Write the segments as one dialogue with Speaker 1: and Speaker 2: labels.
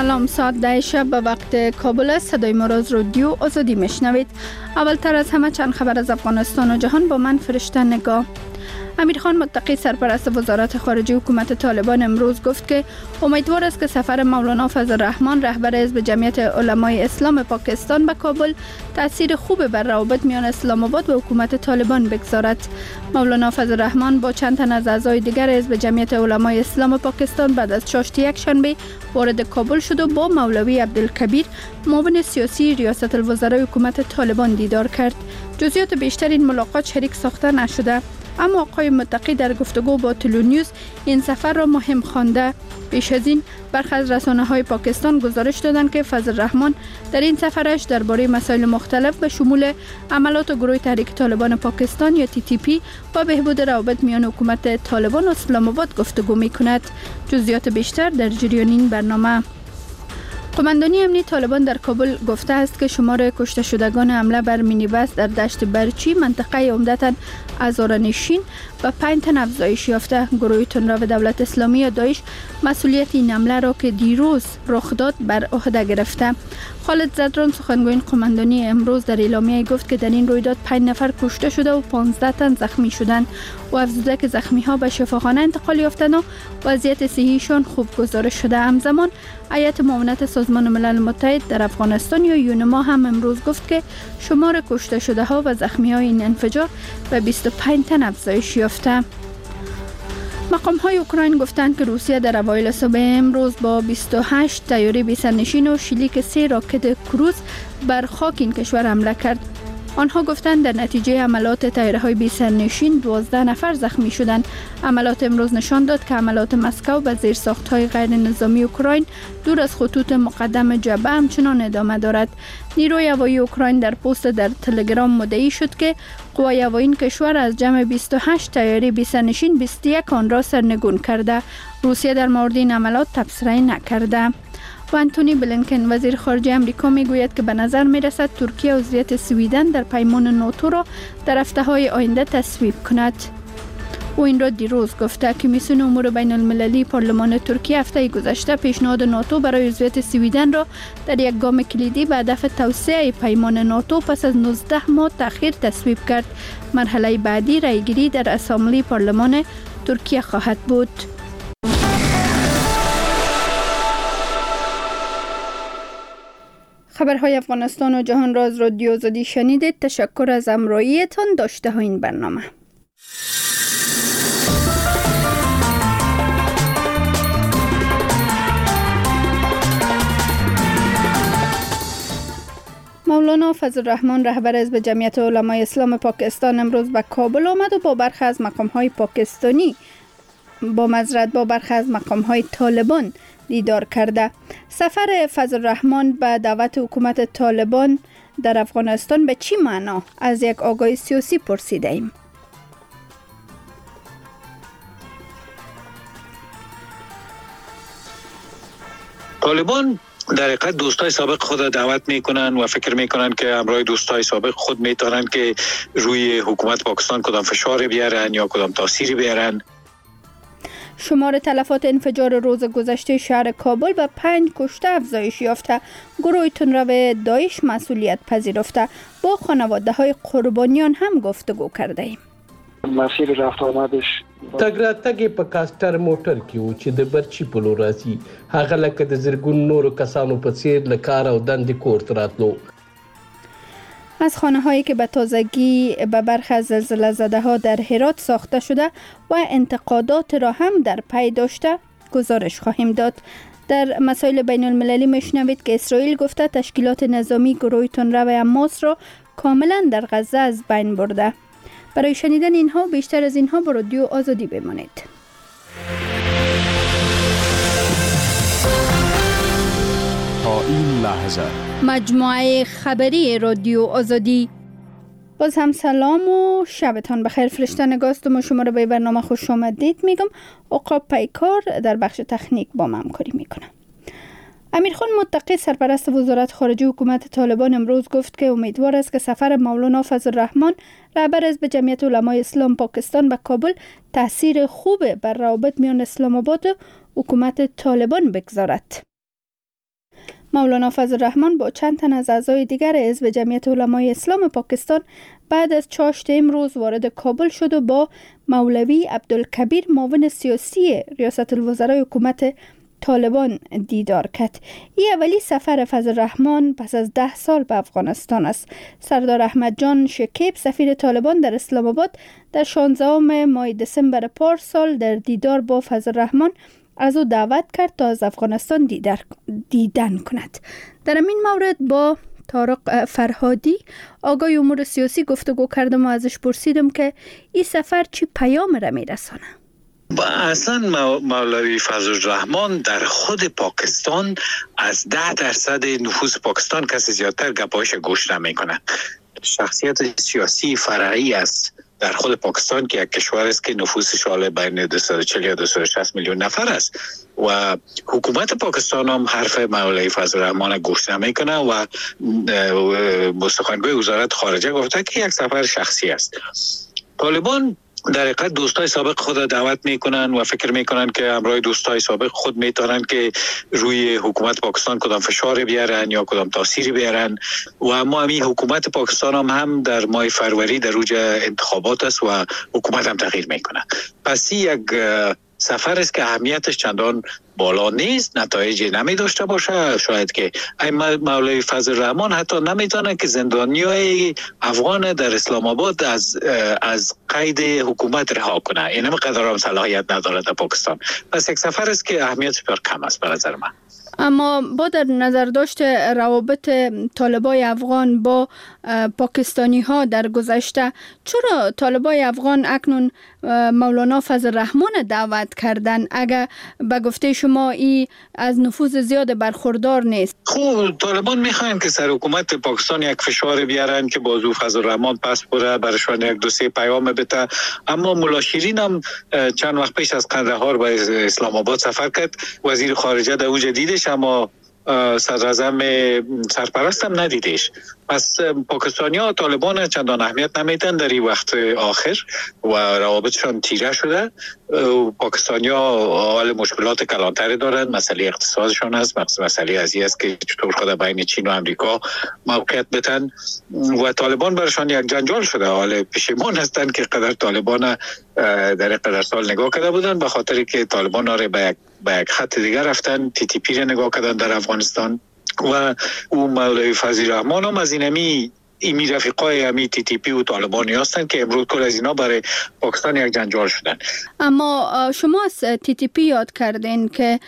Speaker 1: سلام، ساعت 10 شب به وقت کابل است. صدای ما را از رادیو آزادی میشنوید. اولتر از همه چند خبر از افغانستان و جهان با من فرشته نگاه. امیرخان متقی سرپرست وزارت خارجه حکومت طالبان امروز گفت که امیدوار است که سفر مولانا فضل الرحمن رهبر حزب جمعیت علمای اسلام پاکستان به کابل تاثیر خوب بر روابط میان اسلام آباد و حکومت طالبان بگذارد. مولانا فضل الرحمن با چند تن از اعضای دیگر حزب جمعیت علمای اسلام پاکستان بعد از چاشت یک شنبه وارد کابل شد و با مولوی عبدالکبیر معاون سیاسی ریاست الوزرای حکومت طالبان دیدار کرد. جزئیات بیشتر این ملاقات شریک ساخته نشده، اما آقای متقی در گفتگو با تلونیوز این سفر را مهم خوانده. پیش از این برخی از رسانه‌های پاکستان گزارش دادند که فضل الرحمن در این سفرش درباره مسائل مختلف به شمول عملات گروه تحریک طالبان پاکستان یا TTP و بهبود روابط میان حکومت طالبان و اسلام آباد گفتگو می‌کند. جزئیات بیشتر در جریان این برنامه. قماندانی امنیتی طالبان در کابل گفته است که شمار کشته شدگان حمله بر مینیبس در دشت برچی منطقه عمدتاً هزاره‌نشین به 5 تن افزایش یافته. گروه تندرو دولت اسلامی یا داعش مسئولیت این حمله را که دیروز رخ داد بر عهده گرفته. خالد زدران سخنگوی قماندانی امروز در اعلامیه گفت که در این رویداد 5 نفر کشته شده و 15 تن زخمی شدند و افزوده که زخمی ها به شفاخانه انتقال یافتند و وضعیت صحیشان خوب گزارش شده. همزمان هیئت معاونت سازمان ملل متحد در افغانستان یا یونما هم امروز گفت که شمار کشته شده ها و زخمی های این انفجار به 25 تن افزایش یافته. مقام های اوکراین گفتند که روسیه در اوایل صبح امروز با 28 طیاره بی‌سرنشین و شلیک 3 راکت کروز بر خاک این کشور حمله کرد. آنها گفتند در نتیجه عملات طیاره‌های بی‌سرنشین 12 نفر زخمی شدند. عملات امروز نشان داد که عملات مسکو به زیرساخت‌های غیر نظامی اوکراین دور از خطوط مقدم جبهه همچنان ادامه دارد. نیروی هوایی اوکراین در پست در تلگرام مدعی شد که قوای هوایی این کشور از جمع 28 طیاره بی‌سرنشین 21 آن را سرنگون کرده. روسیه در مورد این عملات تبصره نکرده. و انتونی بلینکن وزیر خارجه امریکا میگوید که به نظر میرسد ترکیه عضویت سویدن در پیمان ناتو را در هفته‌های آینده تصویب کند. او این را دیروز گفته. کمیسیون امور بین المللی پارلمان ترکیه هفته گذشته پیشنهاد ناتو برای عضویت سویدن را در یک گام کلیدی به هدف توسعه پیمان ناتو پس از 19 ماه تأخیر تصویب کرد. مرحله بعدی رأیگیری در اسامبله پارلمان ترکیه خواهد بود. خبرهای افغانستان و جهان را از رادیو آزادی شنیدید. تشکر از همراهیتان. داشته ها این برنامه. مولانا فضل الرحمن رهبر حزب جمعیت علمای اسلام پاکستان امروز به کابل آمد و با برخی از مقام‌های پاکستانی با برخی از مقام‌های طالبان دیدار کرده. سفر فضل الرحمن به دعوت حکومت طالبان در افغانستان به چی معنا؟ از یک آگاه سیاسی پرسیده ایم.
Speaker 2: طالبان در حقیقت دوستای سابق خود دعوت میکنن و فکر میکنن که همراه دوستای سابق خود میتونن که روی حکومت پاکستان کدام فشار بیارن یا کدام تاثیری بیارن.
Speaker 1: شمار تلفات انفجار روز گذشته شهر کابل به 5 کشته افزایش یافته. گروه تندرو داعش مسئولیت پذیرفته. با خانواده های قربانیان هم گفتگو کرده ایم.
Speaker 3: مسیر رفت آمدش
Speaker 4: تګ راتګ په کاستر موټر کې و چې د برچی په لور راځي. هغه لکه د زرګون نورو کسانو په څیر له کار او دندې کور ته راتلو.
Speaker 1: از خانه هایی که به تازگی به برخی از زلزله زده ها در هرات ساخته شده و انتقادات را هم در پی داشته گزارش خواهیم داد. در مسائل بین المللی میشنوید که اسرائیل گفته تشکیلات نظامی گروه تندرو حماس را کاملا در غزه از بین برده. برای شنیدن اینها بیشتر از اینها با رادیو آزادی بمانید.
Speaker 5: تا این لحظه
Speaker 1: مجموعه خبری رادیو آزادی. باز هم سلام و شبتان بخیر. فرشته نگاست و شما را به برنامه خوش آمدید میگم. عقاب پیکار در بخش تکنیک با من همکاری میکنه. امیرخان متقی سرپرست وزارت خارجه حکومت طالبان امروز گفت که امیدوار است که سفر مولانا فضل الرحمن رهبر حزب جمعیت علمای اسلام پاکستان به کابل تاثیر خوب بر روابط میان اسلام آباد و حکومت طالبان بگذارد. مولانا فضل الرحمن با چند تن از اعضای دیگر حزب جمعیت علمای اسلام پاکستان بعد از چاشت امروز وارد کابل شد و با مولوی عبدالکبیر معاون سیاسی ریاست الوزرای حکومت طالبان دیدار کرد. این اولی سفر فضل الرحمن پس از 10 سال به افغانستان است. سردار احمد جان شکیب سفیر طالبان در اسلام آباد در 16 ماه دسامبر پارسال در دیدار با فضل الرحمن از او دعوت کرد تا از افغانستان دیدن کند. در این مورد با طارق فرهادی آقای امور سیاسی گفتگو کردم و ازش پرسیدم که این سفر چی پیام را میرسانه؟
Speaker 2: اصلا مولوی فضل الرحمن در خود پاکستان از 10% نفوذ پاکستان کسی زیادتر گپایش گوش نمیکنه. شخصیت سیاسی فرعی است در خود پاکستان که یک کشور است که نفوذش حالا بین 240 یا 260 میلیون نفر است و حکومت پاکستان هم حرف مولوی فضل الرحمن گوش نمیکنه و سخنگوی وزارت خارجه گفته که یک سفر شخصی است. طالبان در حقیقت دوستای سابق خود دعوت میکنن و فکر میکنن که همراه دوستای سابق خود میتونن که روی حکومت پاکستان کدام فشار بیارن یا کدام تاثیری بیارن و اما همین حکومت پاکستان هم در ماه فروری در اوج انتخابات است و حکومت هم تغییر میکنه. پس یک سفر است که اهمیتش چندان بالا نیست، نتایجی نمی داشته باشه. شاید که مولوی فضل الرحمن حتی نمیتونه که زندانیای افغان در اسلام آباد از قید حکومت رها کنه. این هم قدر هم صلاحیت نداره در پاکستان. پس یک سفر است که اهمیتش بسیار کم است به نظر من.
Speaker 1: اما با در نظر داشت روابط طالبای افغان با پاکستانی ها در گذشته، چرا طالبای افغان اکنون مولانا فضل الرحمن دعوت کردن اگر به گفته شما ای از نفوذ زیاد برخوردار نیست؟
Speaker 2: خب طالبان میخواین که سر حکومت پاکستان یک فشار بیارن که بازو فضل الرحمن پس بره برشان یک 2-3 پیام بده. اما ملا شیرین هم چند وقت پیش از قندهار به اسلام آباد سفر کرد. وزیر خارجه در اوج دیدش اما صدر اعظم سرپرست هم ندیدش. پس پاکستانی ها طالبان چندان اهمیت نمیدن در این وقت آخر و روابطشان تیره شده. پاکستانی ها حال مشکلات کلانتری دارند. مسئله اقتصادشان است، مسئله ازی است که چطور خود بین چین و امریکا موقعیت بتن و طالبان برشان یک جنجال شده. حال پشیمان هستند که قدر طالبان در قدر سال نگاه کرده بودن به خاطر که طالبان ها به یک خط دیگر رفتن، TTP را نگاه کردن در افغانستان و او مولوی فضل الرحمن هم از اینمی رفیقای همی TTP و طالبانی هستند که امروز کل از اینا برای پاکستان یک جنجال شدن.
Speaker 1: اما شما از TTP یاد کردین که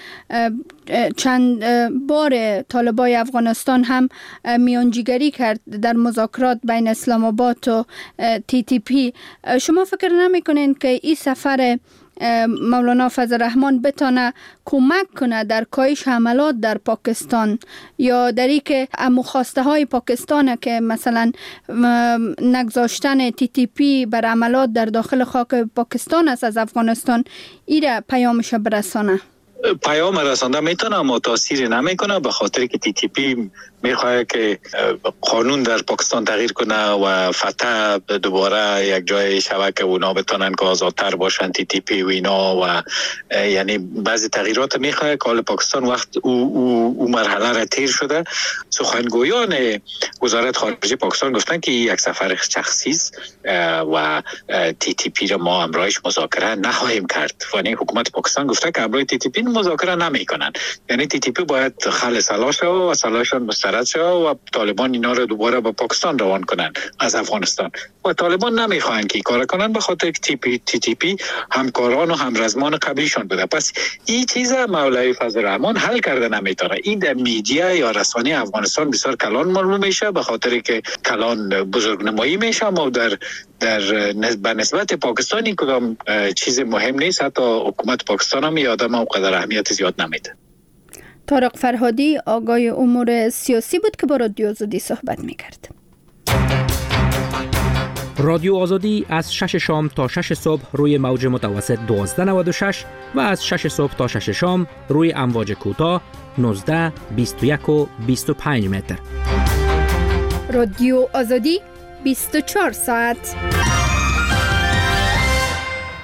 Speaker 1: چند بار طالبای افغانستان هم میانجیگری کرد در مذاکرات بین اسلام آباد و TTP. شما فکر نمی کنین که این سفر مولانا فضل الرحمن بتانه کمک کنه در کاهش حملات در پاکستان یا در این که مخواسته های پاکستان که مثلا نگذاشتن TTP بر حملات در داخل خاک پاکستان است از افغانستان ایره پیامش برسانه؟
Speaker 2: پیام رسانده میتونه اما تاثیر نمیکنه به خاطر که TTP میخواد که قانون در پاکستان تغییر کنه و فتح دوباره یک جای شود که اونا بتونن که آزادتر باشن TTP و اینا و یعنی بعضی تغییرات میخواد که حال پاکستان وقت او مرحله را تیر شده. سخنگویان وزارت خارجه پاکستان گفتن که یک سفر شخصی است و TTP را ما همراهش مذاکره نخواهیم کرد. یعنی حکومت پاکستان گفته که همراه TTP مذاکره نمیکنن. یعنی TTP باید خل سلاح شود و سلاحشان مسترد شود و طالبان اینا رو دوباره به پاکستان روان کنن از افغانستان و طالبان نمیخواهند که کار کنن به خاطر که TTP همکاران و همرزمان قبلیشان بوده. پس این چیز مولوی فضل الرحمن حل کرده نمیتونه. این در میدیا یا رسانه افغانستان بسیار کلان معلوم میشه به خاطر که کلان بزرگنمایی میشه اما در به نسبت پاکستانی کدام چیز مهم نیست. حتی حکومت پاکستان هم یادم هم قدر اهمیت زیاد نمیده.
Speaker 1: طارق فرهادی آقای امور سیاسی بود که با رادیو آزادی صحبت میکرد.
Speaker 6: رادیو آزادی از 6 شام تا 6 صبح روی موج متوسط 1296 و از 6 صبح تا 6 شام روی امواج کوتاه 19 21 و 25 متر.
Speaker 1: رادیو آزادی 24 ساعت.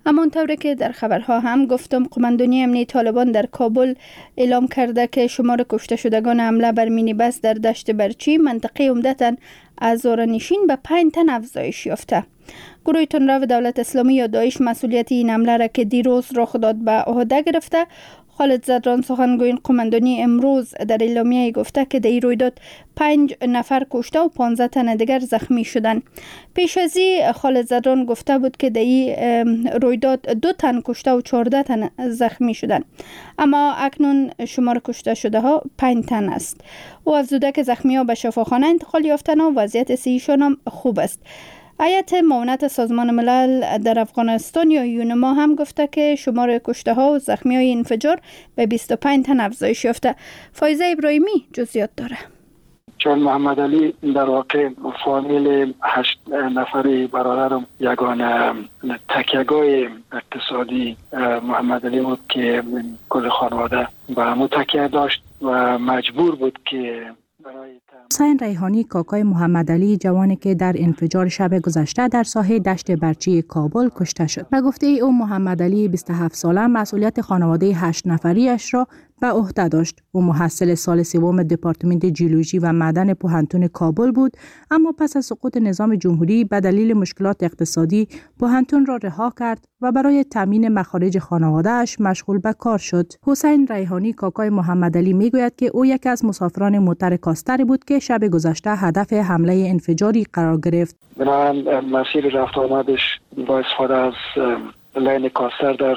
Speaker 1: همانطوری که در خبرها هم گفتم، قماندانی امنیتی طالبان در کابل اعلام کرده که شمار کشته شدگان حمله بر مینی بس در دشت برچی منطقه عمدتاً هزاره‌نشین به 5 تن افزایش یافته. گروه تندرو دولت اسلامی یا داعش مسئولیت این حمله را که دیروز رخ داد به عهده گرفته. خالد زدران سخنگوی قماندانی امروز در اعلامیه گفته که در این رویداد 5 نفر کشته و 15 تن دیگر زخمی شدند. پیش از این خالد زدران گفته بود که در این رویداد 2 تن کشته و 14 تن زخمی شدند، اما اکنون شمار کشته شده ها 5 تن است. او افزوده که زخمی ها به شفاخانه انتقال یافتند و وضعیت صحیشان هم خوب است. هیئت معاونت سازمان ملل در افغانستان یا یونما هم گفته که شمار کشته ها و زخمی های انفجار به 25 تن افزایش یافته. فایزه ابراهیمی جزئیات داره.
Speaker 3: چون محمد علی در واقع فامیل 8 نفری برادرم یگانه تکیه‌گاه اقتصادی محمد علی بود که کل خانواده به همون تکیه داشت و مجبور بود که
Speaker 7: حسین ریحانی کاکای محمد علی جوانی که در انفجار شب گذشته در ساحه دشت برچی کابل کشته شد. به گفته او محمد علی 27 ساله مسئولیت خانواده 8 نفریش را به عهده داشت. او محصل سال سوم دپارتمنت جیولوژی و معدن پوهنتون کابل بود، اما پس از سقوط نظام جمهوری به دلیل مشکلات اقتصادی پوهنتون را رها کرد و برای تامین مخارج خانواده‌اش مشغول به کار شد. حسین ریحانی کاکای محمد علی میگوید که او یکی از مسافران موتر کاستری بود که شب گذشته هدف حمله انفجاری قرار گرفت.
Speaker 3: بنابراین مسیر رفت آمدش با استفاده از لین کاستر در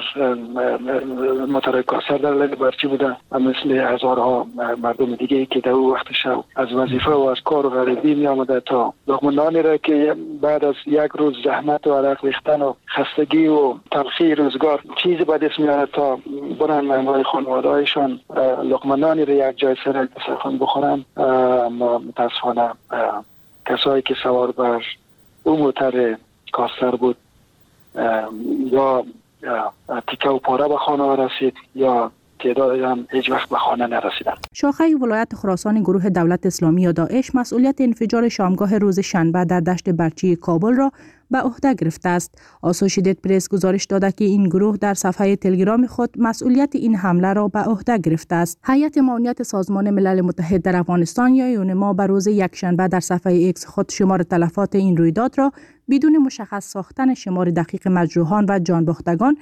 Speaker 3: موتور کاستر در لین برچی بوده، مثل هزارها مردم دیگه که در او وقت شب از وظیفه و از کار و غریبی می آمده تا لقمه نانی را که بعد از یک روز زحمت و عرق ریختن و خستگی و تلخی روزگار چیزی به دست میاره تا برن مهمای خانواده‌هایشان لقمه نانی را یک جای سر دسترخوان بخورن. اما متاسفانه کسایی که سوار بر اون موتر کاستر بود یا تیکه و پاره به خانه رسید یا تعدادی هم هیچ وقت به خانه نرسیدن.
Speaker 7: شاخه ولایت خراسان گروه دولت اسلامی یا داعش مسئولیت انفجار شامگاه روز شنبه در دشت برچی کابل را به عهده گرفته است. آسوشیتد پرس گزارش داده که این گروه در صفحه تلگرام خود مسئولیت این حمله را به عهده گرفته است. هیئت معاونت سازمان ملل متحد در افغانستان یا یونما به روز یکشنبه در صفحه ایکس خود شمار تلفات این رویداد را بدون مشخص ساختن شمار دقیق مجروحان و جانباختگان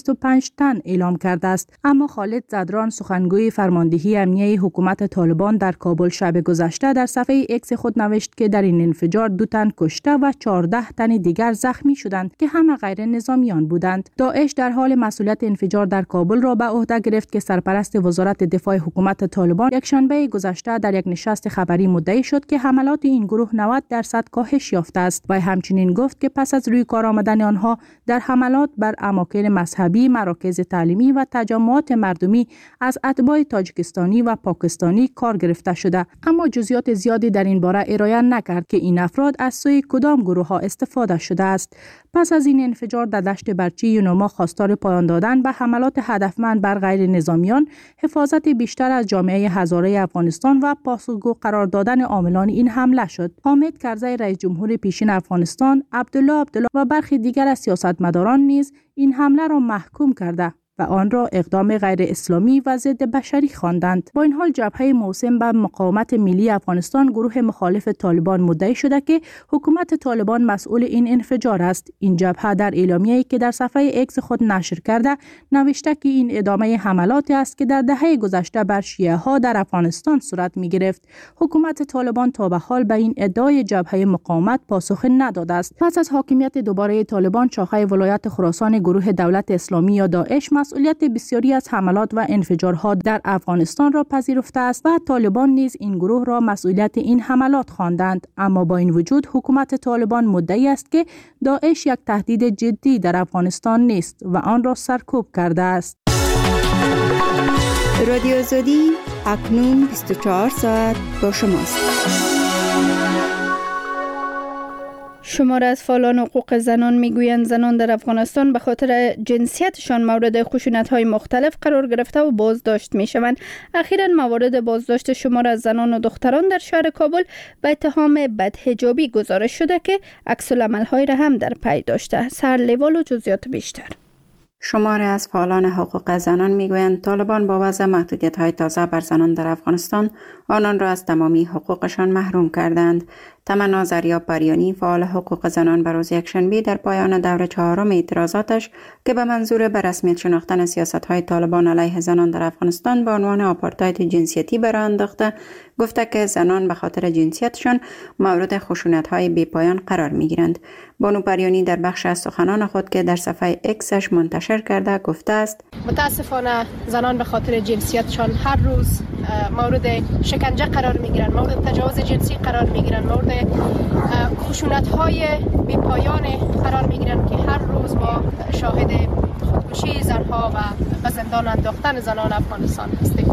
Speaker 7: 25 تن اعلام کرده است. اما خالد زدران سخنگوی فرماندهی امنیه حکومت طالبان در کابل شب گذشته در صفحه ایکس خود نوشت که در این انفجار 2 تن کشته و 14 تن دیگر زخمی شدند که همه غیر نظامیان بودند. داعش در حال مسئولیت انفجار در کابل را به عهده گرفت که سرپرست وزارت دفاع حکومت طالبان یکشنبه گذشته در یک نشست خبری مدعی شد که حملات این گروه 90% کاهش یافته است و همچنین گفت که پس از روی کار آمدن آنها در حملات بر اماکن مذهبی، مراکز تعلیمی و تجمعات مردمی از اتباع تاجیکستانی و پاکستانی کار گرفته شده، اما جزئیات زیادی در این باره ارائه نکرد که این افراد از سوی کدام گروه ها استفاده شده است. پس از این انفجار در دشت برچی یونما خواستار پایان دادن به حملات هدفمند بر غیر نظامیان، حفاظت بیشتر از جامعه هزاره افغانستان و پاسخگو قرار دادن عاملان این حمله شد. حامد کرزی رئیس جمهور پیشین افغانستان، عبدالله و برخی دیگر از سیاستمداران نیز این حمله را محکوم کرده و آن را اقدام غیر اسلامی و ضد بشری خواندند. با این حال جبهه موسم به مقاومت ملی افغانستان گروه مخالف طالبان مدعی شده که حکومت طالبان مسئول این انفجار است. این جبهه در اعلامیه‌ای که در صفحه ایکس خود نشر کرده نوشته که این ادامه حملاتی است که در دهه گذشته بر شیعه ها در افغانستان صورت می گرفت. حکومت طالبان تا به حال به این ادعای جبهه مقاومت پاسخ نداده است. پس از حاکمیت دوباره طالبان شاخه ولایت خراسان گروه دولت اسلامی یا داعش مسئولیت بسیاری از حملات و انفجارها در افغانستان را پذیرفته است و طالبان نیز این گروه را مسئولیت این حملات خواندند. اما با این وجود حکومت طالبان مدعی است که داعش یک تهدید جدی در افغانستان نیست و آن را سرکوب کرده است.
Speaker 1: رادیو آزادی اکنون 24 ساعت با شماست. شمار از فعالان حقوق زنان میگویند زنان در افغانستان به خاطر جنسیتشان مورد خشونت‌های مختلف قرار گرفته و بازداشت میشوند. اخیراً موارد بازداشت شمار از زنان و دختران در شهر کابل به اتهام بدحجابی گزارش شده که عکس‌العمل‌های را هم در پی داشته. سرلیوال و جزئیات بیشتر.
Speaker 8: شماری از فعالان حقوق زنان میگویند طالبان با وضع محدودیت‌های تازه بر زنان در افغانستان آنان را از تمامی حقوقشان محروم کردند. تمنا زریاب بریانی فعال حقوق زنان به روز یکشنبه در پایان دوره چهارم اعتراضاتش که به منظور به رسمیت شناختن سیاست‌های طالبان علیه زنان در افغانستان به عنوان آپارتاید جنسیتی برآ انداخته گفته که زنان به خاطر جنسیتشان مورد خشونت‌های بی‌پایان قرار می‌گیرند. بانو بریانی در بخش از سخنان خود که در صفحه اکسش منتشر کرده گفته است:
Speaker 9: متاسفانه زنان به خاطر جنسیتشان هر روز مورد شکنجه قرار می‌گیرند، مورد تجاوز جنسی قرار می‌گیرند، مورد خشونت‌های بی‌پایان قرار می‌گیرند که هر روز ما شاهد خودکشی زنها و به زندان انداختن زنان افغانستان هستیم.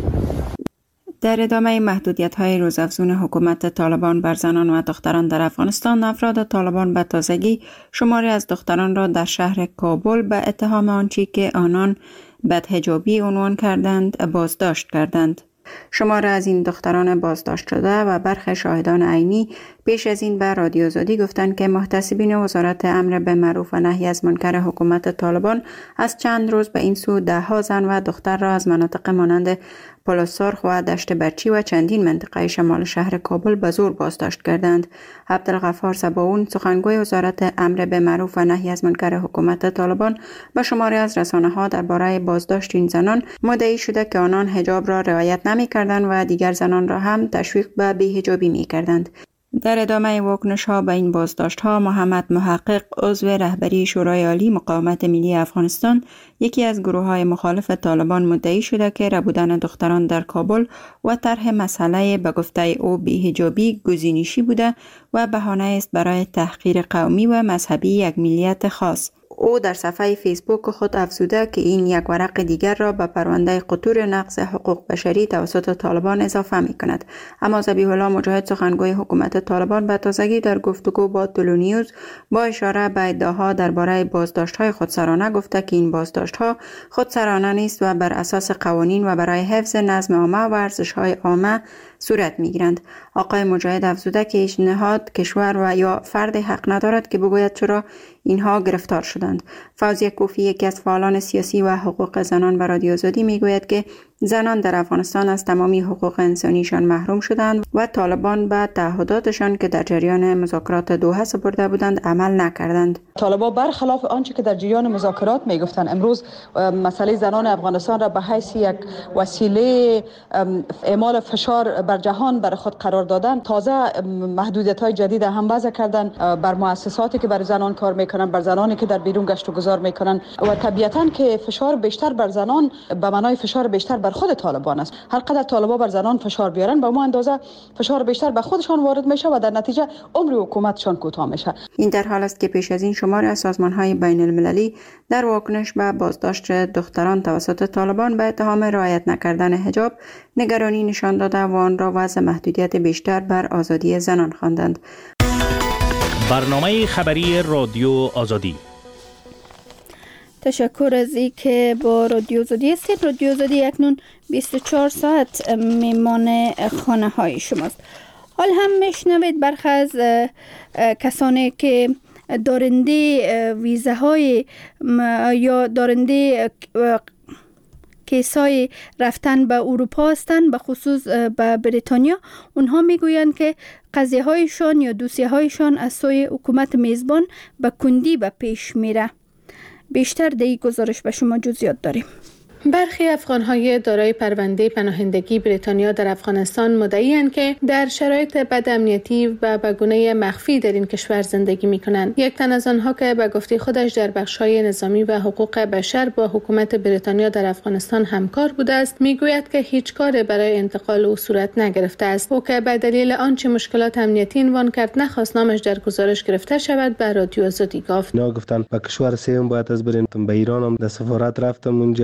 Speaker 8: در ادامه محدودیت‌های روزافزون حکومت طالبان بر زنان و دختران در افغانستان، افراد طالبان به تازگی شماری از دختران را در شهر کابل به اتهام آنچه که آنان بدحجابی عنوان کردند بازداشت کردند. شماری از این دختران بازداشت شده و برخی شاهدان عینی پیش از این به رادیو آزادی گفتند که محتسبین وزارت امر به معروف و نهی از منکر حکومت طالبان از چند روز به این سو ده‌ها زن و دختر را از مناطق مانند پل سرخ و دشت برچی و چندین منطقه شمال شهر کابل به زور بازداشت کردند. عبدالغفار صباون سخنگوی وزارت امر به معروف و نهی از منکر حکومت طالبان به شماری از رسانه‌ها درباره بازداشت این زنان مدعی شده که آنان حجاب را رعایت نمی‌کردند و دیگر زنان را هم تشویق به بی‌حجابی می‌کردند. در ادامه واکنش‌ها به این بازداشت‌ها، محمد محقق عضو رهبری شورای عالی مقاومت ملی افغانستان، یکی از گروه‌های مخالف طالبان، مدعی شده که ربودن دختران در کابل و طرح مسئله به گفته او بی‌حجابی گزینشی بوده و بهانه است برای تحقیر قومی و مذهبی یک ملیت خاص. او در صفحه فیسبوک خود افزوده که این یک ورق دیگر را به پرونده قطور نقض حقوق بشری توسط طالبان اضافه می کند. اما ذبیح الله مجاهد سخنگوی حکومت طالبان به تازگی در گفتگو با تلو نیوز با اشاره به ادعاها درباره بازداشت‌های خودسرانه گفته که این بازداشت‌ها خودسرانه نیست و بر اساس قوانین و برای حفظ نظم عامه و ارزش‌های عامه صورت می‌گیرند. آقای مجاهد افزوده که هیچ نهاد، کشور و یا فرد حق ندارد که بگوید چرا اینها گرفتار شدند. فوزیه کوفی، یکی از فعالان سیاسی و حقوق زنان، به رادیو آزادی میگوید که زنان در افغانستان از تمامی حقوق انسانیشان محروم شدند و طالبان به تعهداتشان که در جریان مذاکرات دوحه سپرده بودند عمل نکردند.
Speaker 10: طالبان برخلاف آنچه که در جریان مذاکرات میگفتند، امروز مسئله زنان افغانستان را به حیث یک وسیله اعمال فشار بر جهان بر خود قرار دادن. تازه محدودیت‌های جدید هم وضع کردن بر مؤسساتی که بر زنان کار میکنن، بر زنانی که در بیرون گشت و گذار میکنن و طبیعتاً که فشار بیشتر بر زنان به معنای فشار بیشتر بر خود طالبان است. هر قدر طالبان بر زنان فشار بیارن به اون اندازه فشار بیشتر به خودشان وارد میشه و در نتیجه عمر حکومتشان کوتاه میشه.
Speaker 8: این در حال است که پیش از این شماری از سازمان‌های بین المللی در واکنش به بازداشت دختران توسط طالبان به اتهام رعایت نکردن حجاب نگرانی نشان داده و آن را وضع محدودیت بیشتر بر آزادی زنان خواندند.
Speaker 11: برنامه خبری رادیو آزادی.
Speaker 1: تشکر از این که با رادیو آزادی هستید. رادیو آزادی اکنون 24 ساعت میمان خانه های شماست. حال هم میشنوید برخی از کسانی که دارنده ویزه های یا دارنده کیسای رفتن به اروپا هستند، به خصوص به بریتانیا. اونها میگویند که قضیه هایشان یا دوسیه هایشان از سوی حکومت میزبان به کندی به پیش میره. بیشتر در این گزارش به شما جزئیات داریم.
Speaker 12: برخی افغان‌های دارای پرونده پناهندگی بریتانیا در افغانستان مدعی‌اند که در شرایط بد امنیتی و به گونه مخفی در این کشور زندگی می‌کنند. یک تن از آنها که به گفته خودش در بخش‌های نظامی و حقوق بشر با حکومت بریتانیا در افغانستان همکار بوده است، می‌گوید که هیچ کاری برای انتقال او صورت نگرفته است. او که به دلیل آنچه مشکلات امنیتی عنوان کرد نخواست نامش در گزارش گرفته شود، به رادیو آزادی گفت.
Speaker 13: گفتن به کشور سوم باید از بریم. به ایران هم در سفارت رفتم، اونجا چندین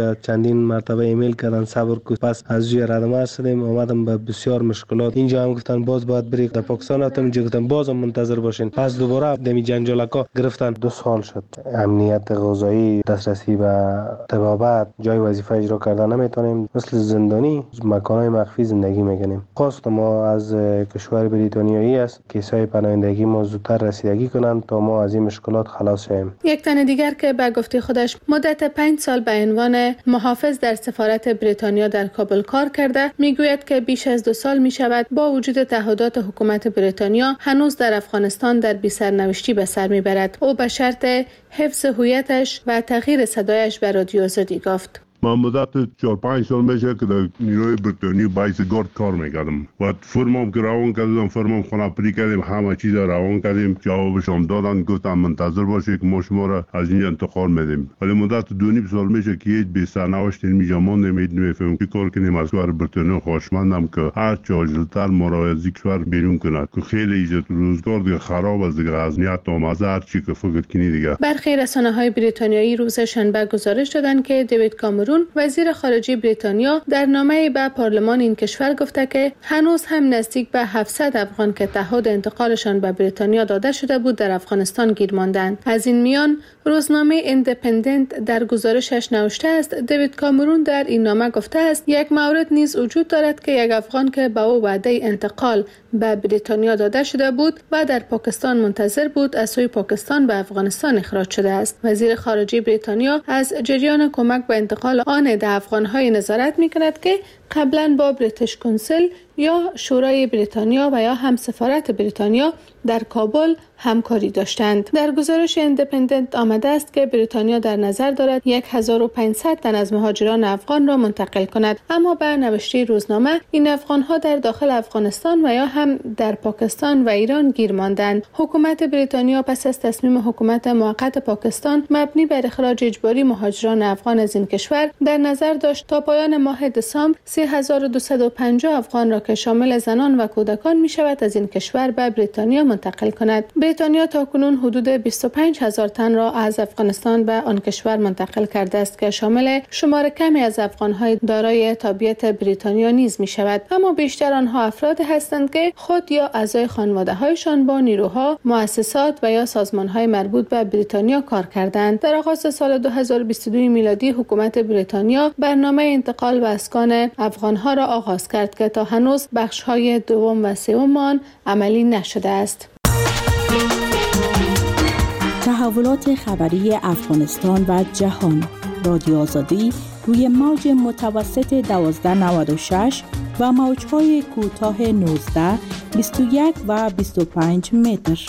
Speaker 13: این مرتبه ایمیل کردن صبر کو، پس از جای ردمه شدیم، اومدم به بسیار مشکلات. اینجا هم گفتن باز باید بری در پاکستان، رفتم اینجا گفتن بازم منتظر باشین. پس دوباره دمی جنجالکا گرفتن. 2 سال شد. امنیت غذایی، دسترسی به طبابت، جای وظیفه اجرا کردن نمیتونیم، مثل زندانی مکان‌های مخفی زندگی میکنیم. خواست ما از کشور بریتانیایی است کیسای پناهندگی ما زودتر رسیدگی کنند تا ما از این مشکلات خلاص شویم.
Speaker 12: یک تن دیگر که به گفته خودش مدت 5 سال به عنوان محافظ در سفارت بریتانیا در کابل کار کرده، میگوید که بیش از 2 سال می شود با وجود تعهدات حکومت بریتانیا هنوز در افغانستان در بی سرنوشتی به سر میبرد. او به شرط حفظ هویتش و تغییر صدایش به رادیو آزادی گفت:
Speaker 14: من مدت 4-5 سال میشه که در نیروی بریتانیا بایس گارد کار میکردم و فرمام که روان کردم، فرمام خانه پری کردیم، همه چیز روان کردیم، جوابش هم دادن، گفتن منتظر باشید که ما شما را از این انتقال میدیم. ولی مدت 2.5 سال میشه که هیچ بی سرنوشت اینجا ما نمیفهمیم که کار کنیم. از کشور بریتانیا خواهشمندم که هر چه عاجلتر ما را از کشور بیرون کند که خیلی ایجاد روزگار دیگه خراب است دیگه، از نیت تا مزه هر چی که فکر کنی دیگه.
Speaker 12: برخی رسانه‌های بریتانیایی روز شنبه گزارش دادند که دیوید کامرون وزیر خارجه بریتانیا در نامه‌ای به پارلمان این کشور گفته که هنوز هم نزدیک به 700 افغان که تعهد انتقالشان به بریتانیا داده شده بود در افغانستان گیر ماندند. از این میان روزنامه ایندیپندنت در گزارشش نوشته است دیوید کامرون در این نامه گفته است یک مورد نیز وجود دارد که یک افغان که به او وعده انتقال به بریتانیا داده شده بود و در پاکستان منتظر بود از سوی پاکستان به افغانستان اخراج شده است. وزیر خارجه بریتانیا از جریان کمک به انتقال آن ده افغان‌های نظارت می‌کند که قبلا با بریتیش کنسل یا شورای بریتانیا و یا هم سفارت بریتانیا در کابل همکاری داشتند. در گزارش ایندیپندنت آمده است که بریتانیا در نظر دارد 1500 تن از مهاجران افغان را منتقل کند، اما به نوشته روزنامه این افغان‌ها در داخل افغانستان و یا هم در پاکستان و ایران گیر ماندند. حکومت بریتانیا پس از تصمیم حکومت موقت پاکستان مبنی بر اخراج اجباری مهاجران افغان از این کشور در نظر داشت تا پایان ماه دسامبر 3250 افغان را که شامل زنان و کودکان می شود از این کشور به بریتانیا منتقل کند. بریتانیا تاکنون حدود 25000 تن را از افغانستان به آن کشور منتقل کرده است که شامل شمار کمی از افغان‌های دارای تابعیت بریتانیا نیز می شود، اما بیشتر آنها افراد هستند که خود یا اعضای خانواده‌هایشان با نیروها، مؤسسات و یا سازمان‌های مربوط به بریتانیا کار کردند. در آغاز سال 2022 میلادی حکومت بریتانیا برنامه انتقال به اسکان افغان‌ها را آغاز کرد که تا هنوز بخش‌های دوم و سوم آن عملی نشده است.
Speaker 7: تحولات خبری افغانستان و جهان. رادیو آزادی روی موج متوسط 1296 و موج‌های کوتاه 19، 21 و 25 متر.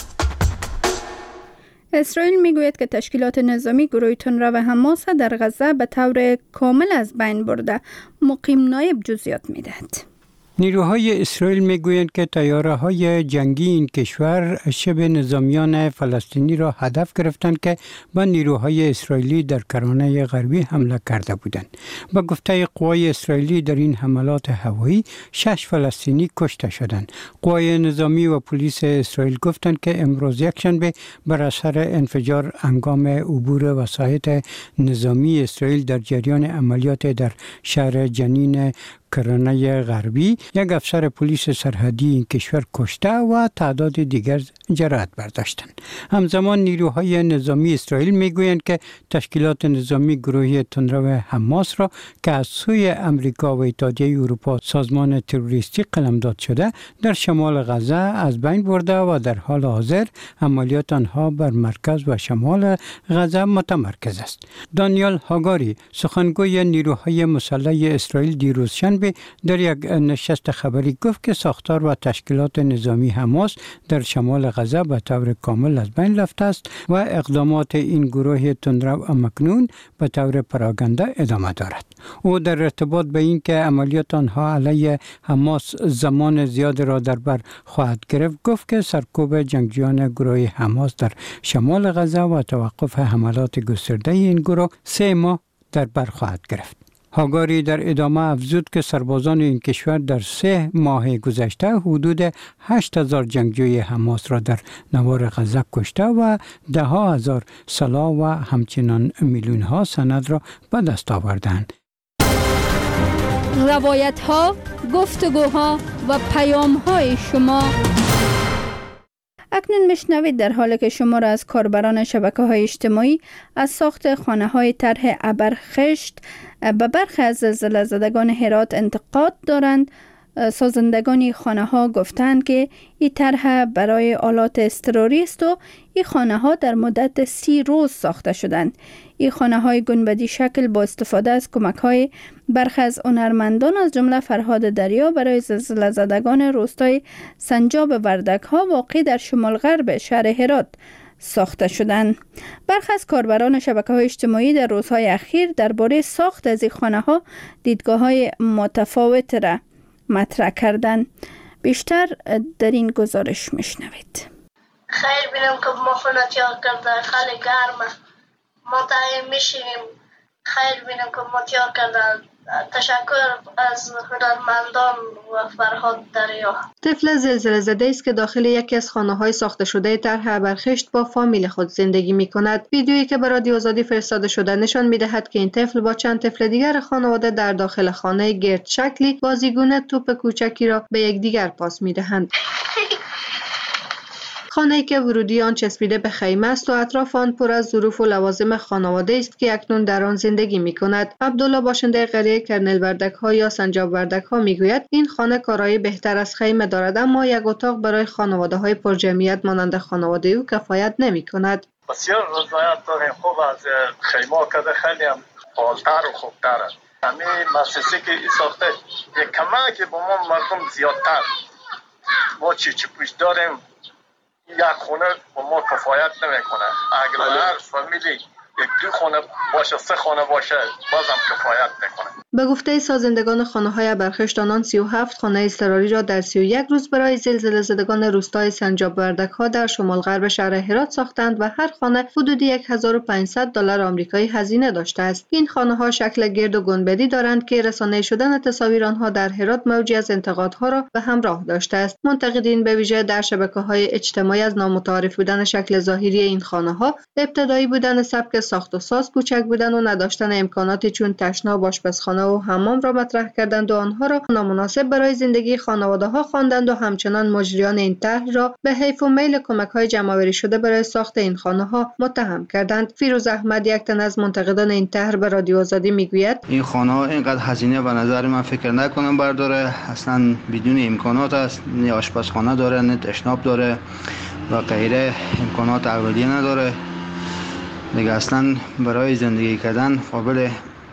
Speaker 1: اسرائیل میگوید که تشکیلات نظامی گروه تندرو و حماس در غزه به طور کامل از بین برده. مقیم نایب جزئیات میدهد.
Speaker 15: نیروهای اسرائیل میگویند که طیاره‌های جنگی این کشور شبه نظامیان فلسطینی را هدف گرفتند که به نیروهای اسرائیلی در کرانه غربی حمله کرده بودند. با گفته قوای اسرائیلی در این حملات هوایی 6 فلسطینی کشته شدند. قوای نظامی و پلیس اسرائیل گفتند که امروز یکشنبه بر اثر انفجار هنگام عبور وسایط نظامی اسرائیل در جریان عملیات در شهر جنین کرانه غربی یک افسر پلیس سرحدی این کشور کشته و تعداد دیگر جراحت برداشتند. همزمان نیروهای نظامی اسرائیل میگویند که تشکیلات نظامی گروه تندرو حماس را که از سوی امریکا و اتحادیه اروپا سازمان تروریستی قلمداد شده در شمال غزه از بین برده و در حال حاضر عملیات آنها بر مرکز و شمال غزه متمرکز است. دانیال هاگاری سخنگوی نیروهای مسلح اسرائیل دیروز در یک نشست خبری گفت که ساختار و تشکیلات نظامی حماس در شمال غزه به طور کامل از بین رفته است و اقدامات این گروه تندرو اکنون به طور پراگنده ادامه دارد. او در ارتباط به این که عملیات آنها علیه حماس زمان زیاد را در بر خواهد گرفت گفت که سرکوب جنگجویان گروه حماس در شمال غزه و توقف حملات گسترده این گروه 3 ماه در بر خواهد گرفت. هاگاری در ادامه افزود که سربازان این کشور در 3 ماه گذشته حدود 8000 جنگجوی حماس را در نوار غزه کشته و 10,000 سلاح و همچنان میلیون ها سند را به دست آوردند.
Speaker 1: روایت ها، گفتگوها و پیام های شما. اکنون میشنوید در حالی که شمار از کاربران شبکه‌های اجتماعی از ساخت خانه‌های طرح ابرخشت به برخی از زلزله زدگان هرات انتقاد دارند. سازندگان خانه‌ها گفتند که این طرح برای آلات اضطراری است و این خانه‌ها در مدت 30 روز ساخته شدند. این خانه‌های گنبدی شکل با استفاده از کمک‌های برخی از هنرمندان از جمله فرهاد دریا برای زلزله زدگان روستای سنجاب وردک‌ها واقع در شمال غرب شهر هرات ساخته شدند. برخی از کاربران شبکه‌های اجتماعی در روزهای اخیر درباره ساخت از این خانه‌ها دیدگاه‌های متفاوت را مطرح کردن. بیشتر در این گزارش میشنوید.
Speaker 16: خیر بینم که ما خونه تیار کرده، خیلی گرمه، ما تایم میشینیم. خیر بینم که ما تیار کردن. تشکر از هنرمندان و فرهاد دریا.
Speaker 17: طفل زلزله زده است که داخل یکی از خانه‌های ساخته شده طرح ابرخشت با فامیل خود زندگی می‌کند. ویدیویی که به رادیو آزادی فرستاده شده نشان می‌دهد که این طفل با چند طفل دیگر خانواده در داخل خانه گرد شکلی بازیگونه توپ کوچکی را به یکدیگر پاس می‌دهند. خانه‌ای که ورودی آن چسبیده به خیمه است و اطراف آن پر از ظروف و لوازم خانواده است که اکنون در آن زندگی می‌کند. عبدالله باشنده قریه کرنل وردک‌ها یا سنجاب وردک‌ها می‌گوید این خانه کارایی بهتر از خیمه دارد، اما یک اتاق برای خانواده‌های پرجمعیت مانند خانواده او کفایت نمی‌کند.
Speaker 18: بسیار رضایت داریم، خوب از خیمه کده خیلی هم فعال‌تر و خوب‌تر است. همین مؤسسه که ساخته یک کمک به ما مردم زیادتر. ما چی پوش داریم یک خونه با ما کفایت نمیکنه. اگر هر فامیلی یک دو خونه باشه، 3 خونه باشه، بازم کفایت نکنه.
Speaker 17: به گفته سازندگان خانه‌های ابرخشت، آنان 37 خانه اضطراری را در 31 روز برای زلزله زدگان روستای سنجاب وردک‌ها در شمال غرب شهر هرات ساختند و هر خانه حدود $1500 آمریکایی هزینه داشته است. این خانه‌ها شکل گرد و گنبدی دارند که رسانه شدن تصاویر آنها در هرات موجی از انتقادها را به همراه داشته است. منتقدین به ویژه در شبکه‌های اجتماعی از نامتعارف بودن شکل ظاهری این خانه‌ها، ابتدایی بودن سبک ساخت و ساز، کوچک بودن و نداشتن امکاناتی چون تشناب، آشپزخانه و حمام را مطرح کردند و آنها را نامناسب برای زندگی خانواده‌ها خواندند و همچنان مجریان این طرح را به حیف و میل کمک‌های جمع‌آوری شده برای ساخت این خانه‌ها متهم کردند. فیروز احمد، یک تن از منتقدان این طرح، به رادیو آزادی میگوید این خانه‌ها اینقدر هزینه به نظر من فکر نکنم برداره، اصلا بدون امکانات است، نه آشپزخانه داره، نه تشناب داره و غیره، امکانات اولیه نداره. دیگه اصلا برای زندگی کردن قابل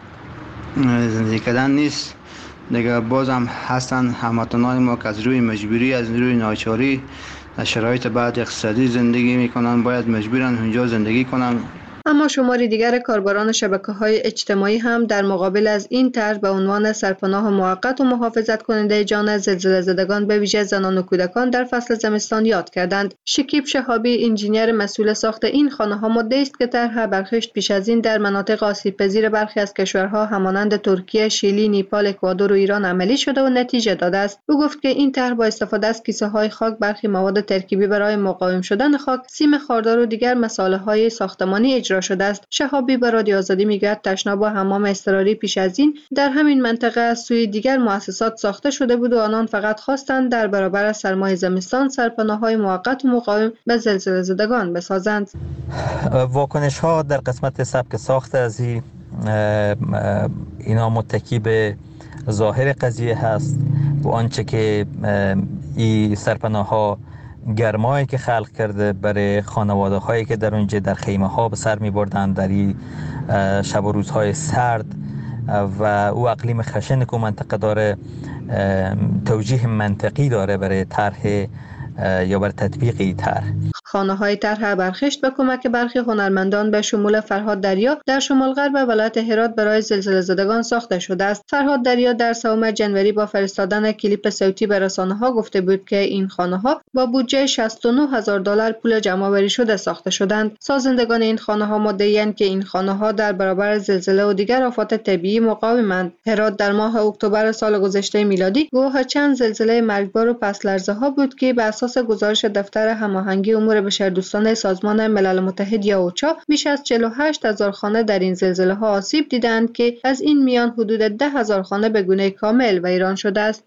Speaker 17: زندگی کردن نیست. دیگه بازم هستن هموطنان ما که از روی مجبوری، از روی ناچاری در شرایط بعد اقتصادی زندگی میکنن، باید مجبورن اونجا زندگی کنن. اما شماری دیگر کاربران شبکه‌های اجتماعی هم در مقابل از این طرح به عنوان سرپناه موقت و محافظت کننده جان زلزله زدگان به ویژه زنان و کودکان در فصل زمستان یاد کردند. شکیب شهابی، انجینیر مسئول ساخت این خانه‌ها، مدعی است که طرح ابرخشت پیش از این در مناطق آسیب‌پذیر برخی از کشورها همانند ترکیه، شیلی، نیپال، اکوادور و ایران عملی شده و نتیجه داده است. او گفت که این طرح با استفاده از کیسه‌های خاک، برخی مواد ترکیبی برای مقاوم شدن خاک، سیم خاردار و دیگر مساله‌های ساختمانی اجرا شده است. شهابی به رادیو آزادی میگوید تشناب و حمام اضطراری پیش از این در همین منطقه از سوی دیگر مؤسسات ساخته شده بود و آنان فقط خواستند در برابر از سرمای زمستان سرپناه‌های موقت و مقاوم به زلزله زدگان بسازند.
Speaker 19: واکنش ها در قسمت سبک ساخت از اینا متکی به ظاهر قضیه هست و آنچه که این سرپناه‌ها گرمایی که خلق کرده برای خانواده هایی که در اونجا در خیمه ها به سر می بردن در این شب و روزهای سرد و او اقلیم خشن که منطقه داره، توجیه منطقی داره برای طرح یا بر تطبیق این طرح.
Speaker 17: خانه‌های طرح ابرخشت به کمک برخی هنرمندان به شمول فرهاد دریا در شمال غرب ولایت هرات برای زلزله زدگان ساخته شده است. فرهاد دریا در 3 جنوری با فرستادن کلیپ صوتی به رسانه‌ها گفته بود که این خانه‌ها با بودجه $69,000 پول جمع‌آوری شده ساخته شدند. سازندگان این خانه‌ها مدعی‌اند که این خانه‌ها در برابر زلزله و دیگر آفات طبیعی مقاومند. هرات در ماه اکتبر سال گذشته میلادی گواه چند زلزله مرگبار و پس لرزه‌ها بود که بر اساس گزارش دفتر هماهنگی امور افکار بشردوستانه سازمان ملل متحد یا اوچا بیش از 48,000 خانه در این زلزله ها آسیب دیدند که از این میان حدود 10,000 خانه به گونه کامل ویران شده است.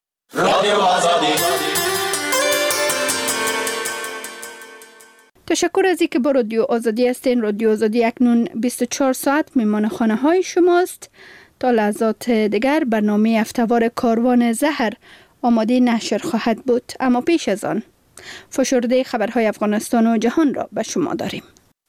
Speaker 1: تشکر از اینکه با رادیو آزادی هستین. رادیو آزادی اکنون 24 ساعت میمان خانه های شماست. تا لحظات دیگر برنامه هفته‌وار کاروان زهر آماده نشر خواهد بود، اما پیش از آن فشرده خبرهای افغانستان و جهان را به شما داریم.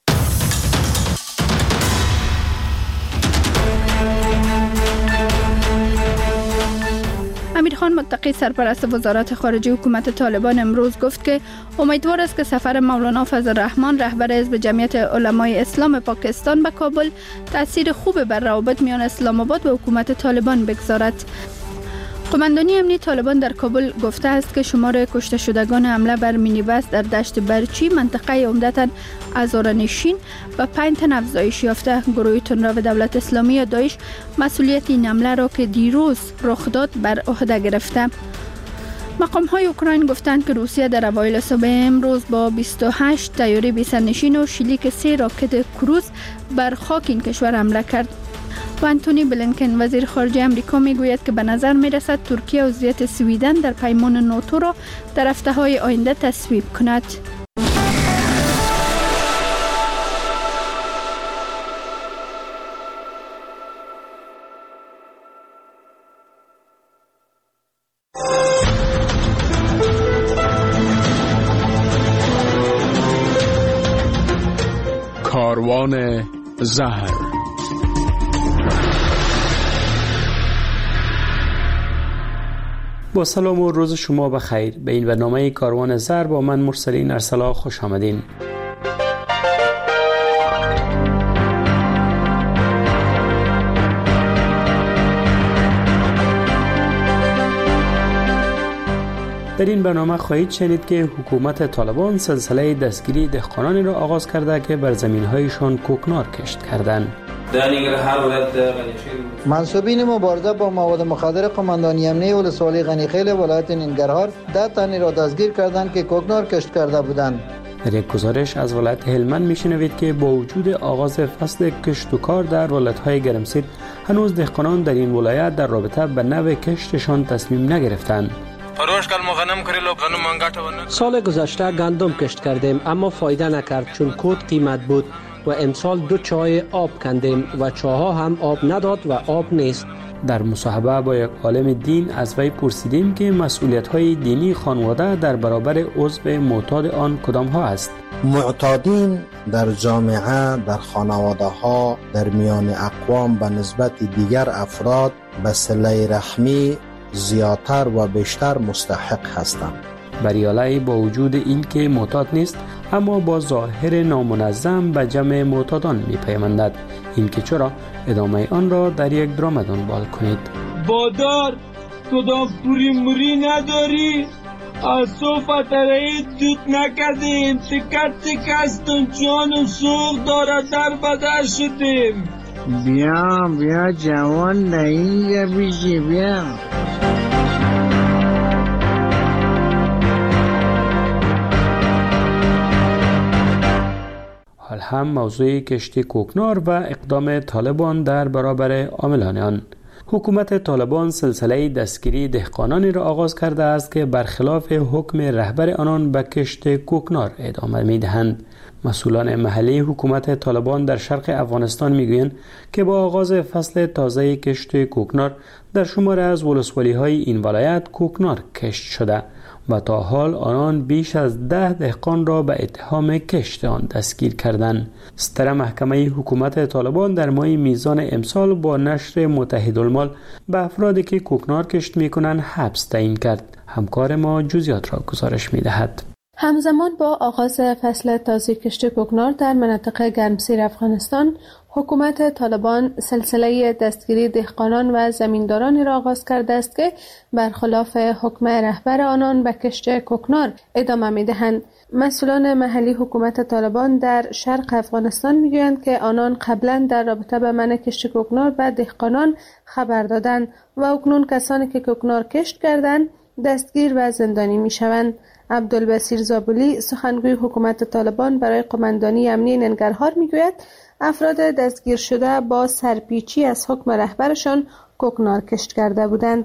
Speaker 1: امیر خان متقی سرپرست وزارت خارجه حکومت طالبان امروز گفت که امیدوار است که سفر مولانا فضل الرحمن رهبر حزب جمعیت علمای اسلام پاکستان به کابل تأثیر خوب بر روابط میان اسلام آباد و حکومت طالبان بگذارد. قماندانی امنی طالبان در کابل گفته است که شمار کشته شدگان حمله بر مینیبس در دشت برچی منطقه عمدتاً هزاره‌نشین و 5 تن افزایش یافته. گروه تندرو دولت اسلامی یا داعش مسئولیت این حمله را که دیروز رخ داد بر عهده گرفته. مقام‌های اوکراین گفتند که روسیه در اوایل صبح امروز با 28 طیاره بی‌سرنشین و شلیک 3 راکت کروز بر خاک این کشور حمله کرد. و انتونی بلینکن وزیر خارجه امریکا میگوید که به نظر میرسد ترکیه عضویت سویدن در پیمان ناتو را در هفته‌های آینده تصویب کند.
Speaker 5: کاروان زهر.
Speaker 20: با سلام و روز شما بخیر. به این برنامه کاروان زهر با من مرسلین ارسلا خوش آمدین. در این برنامه خواهید شنید که حکومت طالبان سلسله دستگیری دهقانانی را آغاز کرده که بر زمین‌هایشان کوکنار کشت کردند.
Speaker 21: منصوبین مبارزه با مواد مخدر قماندانی امنیه ولسوالی غنیخیل ولایت ننگرهار 10 تنی را دستگیر کردند که کوکنار کشت کرده بودند.
Speaker 20: در یک گزارش از ولایت هلمند میشنوید که با وجود آغاز فصل کشت و کار در ولایت‌های گرمسیر هنوز دهقانان در این ولایت در رابطه به نوع کشتشان تصمیم نگرفتند.
Speaker 4: سال گذشته گندم کشت کردیم اما فایده نکرد چون کود قیمت بود و امسال 2 چای آب کندیم و چاها هم آب نداد و آب نیست.
Speaker 20: در مصاحبه با یک عالم دین از وی پرسیدیم که مسئولیت‌های دینی خانواده در برابر عضو معتاد آن کدام ها است.
Speaker 21: معتادین در جامعه، در خانواده ها، در میان اقوام به نسبت دیگر افراد به صله رحمی زیادتر و بیشتر مستحق هستند.
Speaker 20: بریالی با وجود این که معتاد نیست اما با ظاهر نامنظم به جمع معتادان می‌پیوندد. این که چرا؟ ادامه آن را در یک درام دنبال کنید.
Speaker 22: بادار کدام پوری موری نداری؟ آسو فتره دود نکردیم تکت تکستون جان و سوق داره در بدر شدیم.
Speaker 23: بیا جوان در اینجا بیشی بیا.
Speaker 20: حال هم موضوع کشتی کوکنار و اقدام طالبان در برابر عاملان آن. حکومت طالبان سلسله دستگیری دهقانانی را آغاز کرده است که برخلاف حکم رهبر آنان به کشت کوکنار ادامه می‌دهند. مسئولان محلی حکومت طالبان در شرق افغانستان میگویند که با آغاز فصل تازه کشت کوکنار در شمار از ولسوالی‌های این ولایت کوکنار کشت شده و تا حال آنان بیش از 10 دهقان را به اتهام کشت آن دستگیر کردند. ستر محکمه حکومت طالبان در ماه میزان امسال با نشر متحدالمال به افرادی که کوکنار کشت میکنند حبس تعیین کرد. همکار ما جزئیات را گزارش میدهد.
Speaker 12: همزمان با آغاز فصل تازه کشت کوکنار در مناطق گرمسیر افغانستان، حکومت طالبان سلسله دستگیری دهقانان و زمیندارانی را آغاز کرده است که برخلاف حکم رهبر آنان به کشت کوکنار ادامه می‌دهند. مسئولان محلی حکومت طالبان در شرق افغانستان میگویند که آنان قبلا در رابطه به منع کشت کوکنار به دهقانان خبر دادند و اکنون کسانی که کوکنار کشت کردند دستگیر و زندانی میشوند. عبدالبصیر زابلی سخنگوی حکومت طالبان برای قماندانی امنی ننگرهار میگوید افراد دستگیر شده با سرپیچی از حکم رهبرشان کوکنار کشت کرده بودند.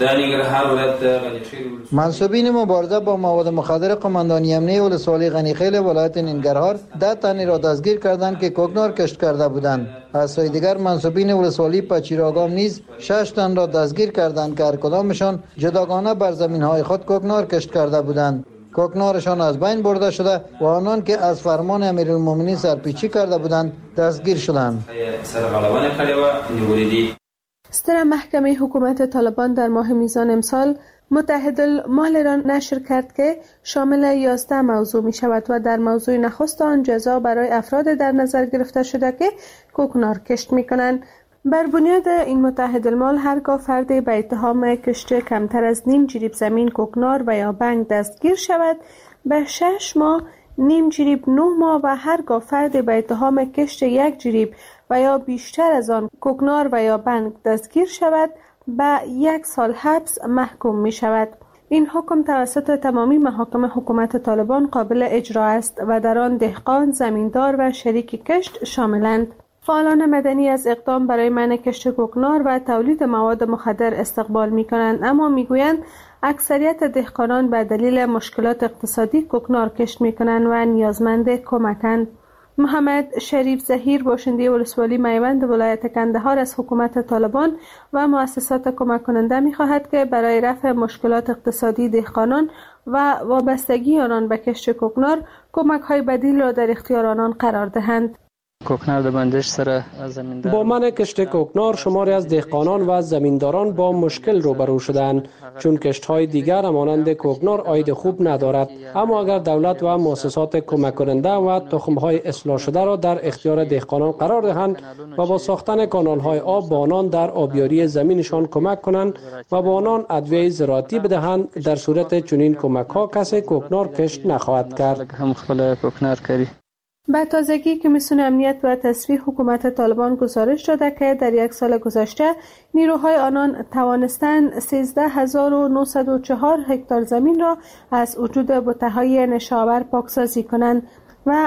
Speaker 2: منصوبین مبارزه با مواد مخدر قماندانی امنی ولسوالی غنیخیل ولایت ننگرهار 10 تن را دستگیر کردند که کوکنار کشت کرده بودند. از سوی دیگر منصوبین ولسوالی پچیراگام نیز 6 تن را دستگیر کردند که هر کدامشان جداگانه بر زمین‌های خود کوکنار کشت کرده بودند. کوکنارشان از بین برده شده و آنان که از فرمان امیرالمومنین سرپیچی کرده بودند دستگیر شدند.
Speaker 12: ستر محکمه حکومت طالبان در ماه میزان امسال متحدالمال را نشر کرد که شامل 11 موضوع می شود و در موضوع نخست آن جزا برای افراد در نظر گرفته شده که کوکنار کشت می کنند. بر بنیاد این متحدالمال هرگاه فردی به اتهام کشت کمتر از نیم جریب زمین کوکنار و یا بنگ دستگیر شود به 6 ماه، نیم جریب 9 ماه و هرگاه فردی به اتهام کشت 1 جریب و یا بیشتر از آن کوکنار و یا بنگ دستگیر شود به 1 سال حبس محکوم می شود. این حکم توسط تمامی محاکم حکومت طالبان قابل اجرا است و در آن دهقان، زمیندار و شریک کشت شاملند. فعالان مدنی از اقدام برای منع کشت کوکنار و تولید مواد مخدر استقبال می کنند، اما می گویند اکثریت دهقانان به دلیل مشکلات اقتصادی کوکنار کشت می کنند و نیازمند کمکند. محمد شریف ظهیر باشنده ولسوالی میوند ولایت کندهار از حکومت طالبان و مؤسسات کمک کننده می خواهد که برای رفع مشکلات اقتصادی دهقانان و وابستگی آنان به کشت کوکنار کمک های بدیل را در اختیار آنان قرار دهند.
Speaker 4: با منع کشت کوکنار شماری از دهقانان و زمینداران با مشکل روبرو شدند، چون کشت‌های دیگر مانند کوکنار عاید خوب ندارد. اما اگر دولت و مؤسسات کمک کننده و تخم‌های اصلاح شده را در اختیار دهقانان قرار دهند و با ساختن کانال‌های آب به آنان در آبیاری زمینشان کمک کنند و با آنان ادویه زراعتی بدهند، در صورت چنین کمک‌ها کسی کوکنار کشت نخواهد کرد.
Speaker 12: به تازگی کمیسیون امنیت و تصفیه حکومت طالبان گزارش داده که در 1 سال گذشته نیروهای آنان توانستند 13904 هکتار زمین را از وجود بوته‌های نشاور پاکسازی کنند و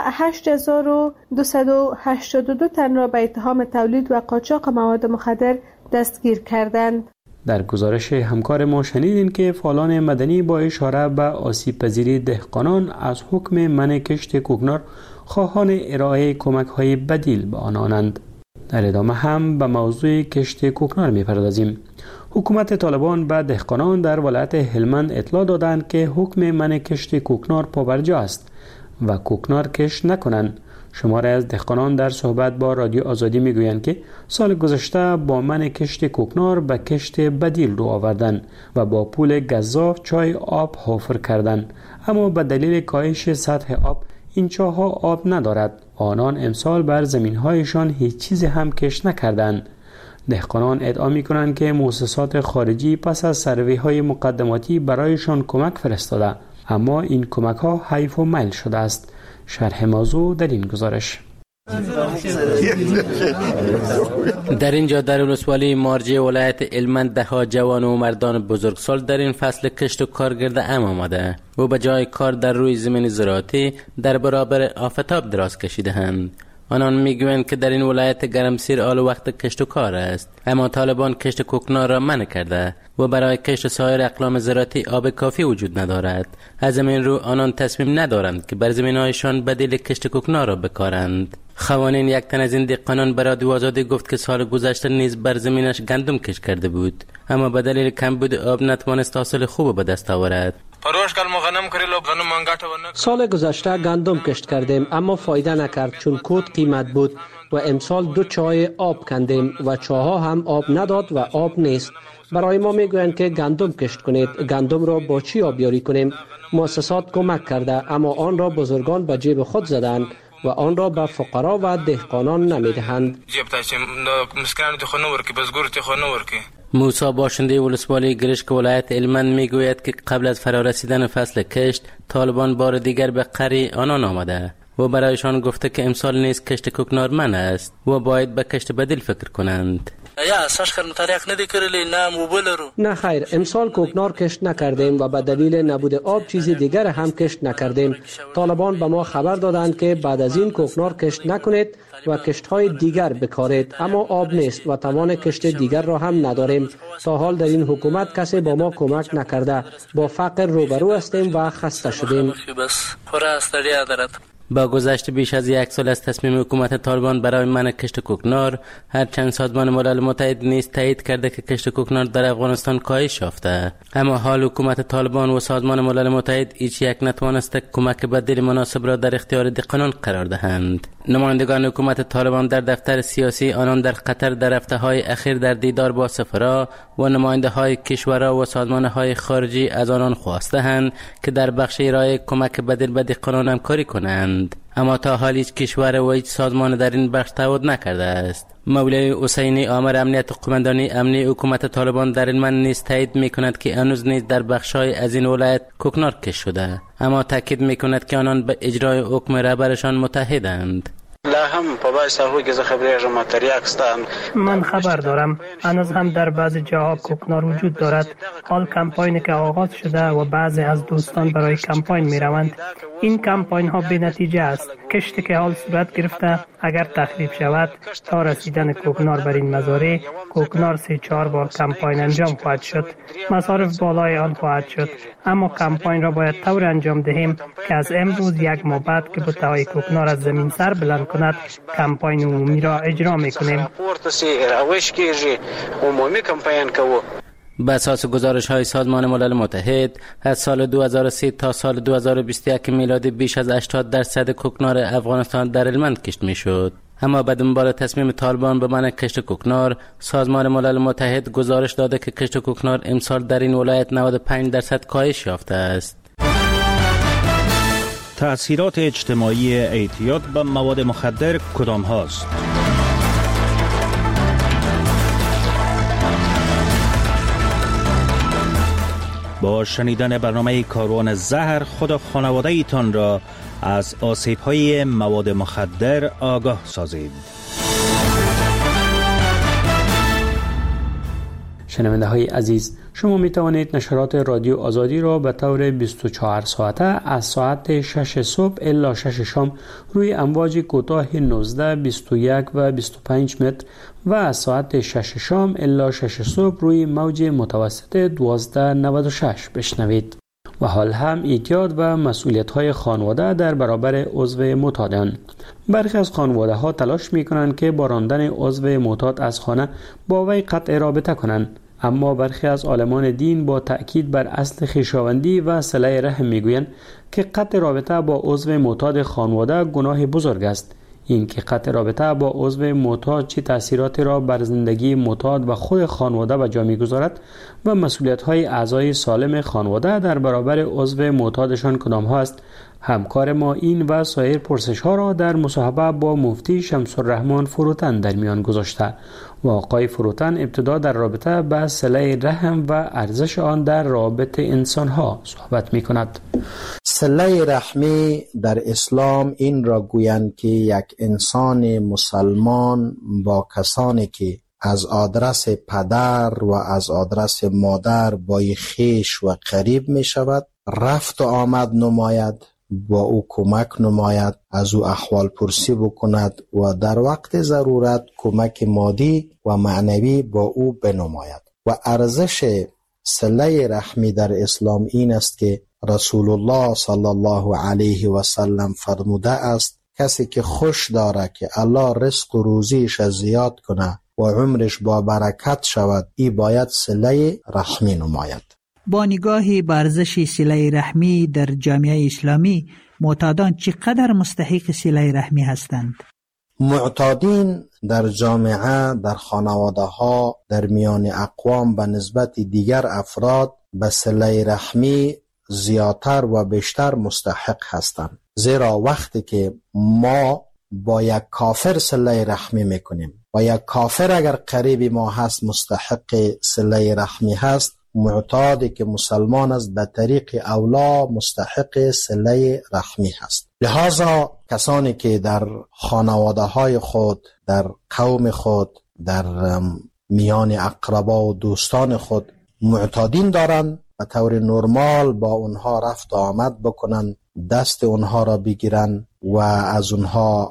Speaker 12: 8282 تن را به اتهام تولید و قاچاق مواد مخدر دستگیر کردند.
Speaker 20: در گزارش همکار ما شنیدیم که فعالان مدنی با اشاره به آسیب پذیری دهقانان از حکم منع کشت کوکنار خواهان ارائه کمک های بدیل به آنانند. در ادامه هم به موضوع کشت کوکنار می‌پردازیم. حکومت طالبان به دهقانان در ولایت هلمند اطلاع دادند که حکم منع کشت کوکنار پابرجا است و کوکنار کشت نکنند. شماره از دهقانان در صحبت با رادیو آزادی میگویند که سال گذشته با منع کشت کوکنار به کشت بدیل رو آوردند و با پول گزاف چای آب حفر کردند، اما به دلیل کاهش سطح آب این چاه‌ها آب ندارد. آنان امسال بر زمین‌هایشان هیچ چیز هم کشت نکردند. دهقانان ادعا می‌کنند که مؤسسات خارجی پس از سروی‌های مقدماتی برایشان کمک فرستاده، اما این کمک‌ها حیف و میل شده است. شرح موضوع در این گزارش.
Speaker 3: در اینجا در ولسوالی مارجه ولایت هلمند ده‌ها جوان و مردان بزرگسال در این فصل کشت و کار گرده آمده و به جای کار در روی زمین زراعتی در برابر آفتاب دراز کشیده‌اند. آنان میگویند که در این ولایت گرمسیر آل وقت کشت و کار است، اما طالبان کشت کوکنار را منع کرده و برای کشت سایر اقلام زراعتی آب کافی وجود ندارد. از این رو آنان تصمیم ندارند که بر زمین‌هایشان بدیل کشت کوکنار را بکارند. خوانین یک تن از این دهقانان برای رادیو آزادی گفت که سال گذشته نیز بر زمینش گندم کشت کرده بود، اما به دلیل کمبود آب نتوانست حاصل خوب به دست آورد.
Speaker 4: سال گذشته گندم کشت کردیم اما فایده نکرد، چون کود قیمت بود و امسال 2 چای آب کندیم و چاها هم آب نداد و آب نیست. برای ما میگویند که گندم کشت کنید. گندم را با چی آبیاری کنیم؟ مؤسسات کمک کرده اما آن را بزرگان به جیب خود زدند و آن را به فقرا و دهقانان نمیدهند.
Speaker 3: موسی باشنده ولسوالی گرشک ولایت هلمند میگوید که قبل از فرارسیدن فصل کشت طالبان بار دیگر به قری آنان آمده و برایشان گفته که امسال نیز کشت کوکنار منع است و باید به کشت بدیل فکر کنند.
Speaker 6: یا اساس کردن طریق ندی کردلی نه موبایل رو.
Speaker 4: نه خیر، امسال کوکنار کشت نکردیم و به دلیل نبود آب چیزی دیگر هم کشت نکردیم. طالبان به ما خبر دادند که بعد از این کوکنار کشت نکنید و کشت‌های دیگر بکارید، اما آب نیست و توان کشت دیگر را هم نداریم. تا حال در این حکومت کسی با ما کمک نکرده. با فقر روبرو هستیم و خسته شدیم.
Speaker 3: با گذشت بیش از یک سال از تصمیم حکومت طالبان برای منع کشت کوکنار، هرچند سازمان ملل متحد نیز تایید کرده که کشت کوکنار در افغانستان کاهش یافته، اما حال حکومت طالبان و سازمان ملل متحد هیچ یک نتوانسته کمک بدیل مناسب را در اختیار دهقانان قرار دهند. نمایندگان حکومت طالبان در دفتر سیاسی آنان در قطر در هفته‌های اخیر در دیدار با سفرا و نماینده‌های کشورها و سازمان‌های خارجی از آنان خواستند که در بخش ارائه کمک بدیل به دهقانان همکاری کنند، اما تا حال هیچ کشور و هیچ سازمان در این بخش تعهد نکرده است. مولوی حسینی آمر امنیت قماندانی امنی حکومت طالبان در این من نیز تایید می‌کند که هنوز نیز در بخش‌های از این ولایت کوکنار کشت شده، اما تاکید می‌کند که آنان به اجرای حکم رهبرشان متحدند.
Speaker 9: من خبر دارم هنوز هم در بعضی جاها کوکنار وجود دارد. حال کمپاینی که آغاز شده و بعضی از دوستان برای کمپاین می روند. این کمپاین ها بی نتیجه است. کشتی که حال صورت گرفته اگر تخریب شود تا رسیدن کوکنار بر این مزارع، کوکنار 3-4 بار کمپاین انجام خواهد شد. مصارف بالای آن خواهد شد، اما کمپاین را باید طور انجام دهیم که از امروز یک ماه بعد که بوته‌های کوکنار از زمین سر بلند کند کمپاین عمومی را اجرا میکنیم.
Speaker 3: به اساس گزارش‌های سازمان ملل متحد از سال 2003 تا سال 2021 میلادی بیش از 80% کوکنار افغانستان در هلمند کشت میشد، اما به دنبال تصمیم طالبان به منع کشت کوکنار، سازمان ملل متحد گزارش داده که کشت کوکنار امسال در این ولایت 95% کاهش یافته است.
Speaker 11: تأثیرات اجتماعی اعتیاد به مواد مخدر کدام هاست؟ با شنیدن برنامه کاروان زهر خود و خانواده ایتان را از آسیب‌های مواد مخدر آگاه سازید.
Speaker 20: شنونده های عزیز، شما می توانید نشرات رادیو آزادی را به طور 24 ساعته از ساعت 6 صبح الی 6 شام روی امواج کوتاه 19، 21 و 25 متر و از ساعت 6 شام الی 6 صبح روی موج متوسط 1296 بشنوید. و حال هم اعتیاد و مسئولیت‌های خانواده در برابر عضو معتادان. برخی از خانواده ها تلاش می کنند که با راندن عضو معتاد از خانه با وی قطع رابطه کنند، اما برخی از عالمان دین با تأکید بر اصل خویشاوندی و صله رحم میگویند که قطع رابطه با عضو معتاد خانواده گناه بزرگ است. این که قطع رابطه با عضو معتاد چه تأثیراتی را بر زندگی معتاد و خود خانواده به جا می‌گذارد و مسئولیت‌های اعضای سالم خانواده در برابر عضو معتادشان کدام ها است، همکار ما این و سایر پرسش‌ها را در مصاحبه با مفتی شمس الرحمن فروتن در میان گذاشته و آقای فروتن ابتدا در رابطه با صله رحم و ارزش آن در رابطه انسان‌ها صحبت می‌کند.
Speaker 21: صله رحمی در اسلام این را گویند که یک انسان مسلمان با کسانی که از آدرس پدر و از آدرس مادر با خویش و قریب می شود رفت و آمد نماید، با او کمک نماید، از او احوال پرسی بکند و در وقت ضرورت کمک مادی و معنوی با او بنماید. و ارزش صله رحمی در اسلام این است که رسول الله صلی الله علیه و سلم فرموده است کسی که خوش داره که الله رزق و روزیش زیاد کنه و عمرش با برکت شود، ای باید صله رحمی نماید.
Speaker 10: با نگاه به ارزش صله رحمی در جامعه اسلامی، معتادان چقدر مستحق صله رحمی هستند؟
Speaker 21: معتادین در جامعه، در خانواده ها، در میان اقوام به نسبت دیگر افراد به صله رحمی زیادتر و بیشتر مستحق هستند. زیرا وقتی که ما با یک کافر صله رحمی میکنیم و یک کافر اگر قریب ما هست مستحق صله رحمی هست، معتادی که مسلمان است به طریق اولا مستحق صله رحمی هست. لذا کسانی که در خانواده های خود، در قوم خود، در میان اقربا و دوستان خود معتادین دارند و طور نرمال با اونها رفت و آمد بکنن، دست اونها را بگیرن و از اونها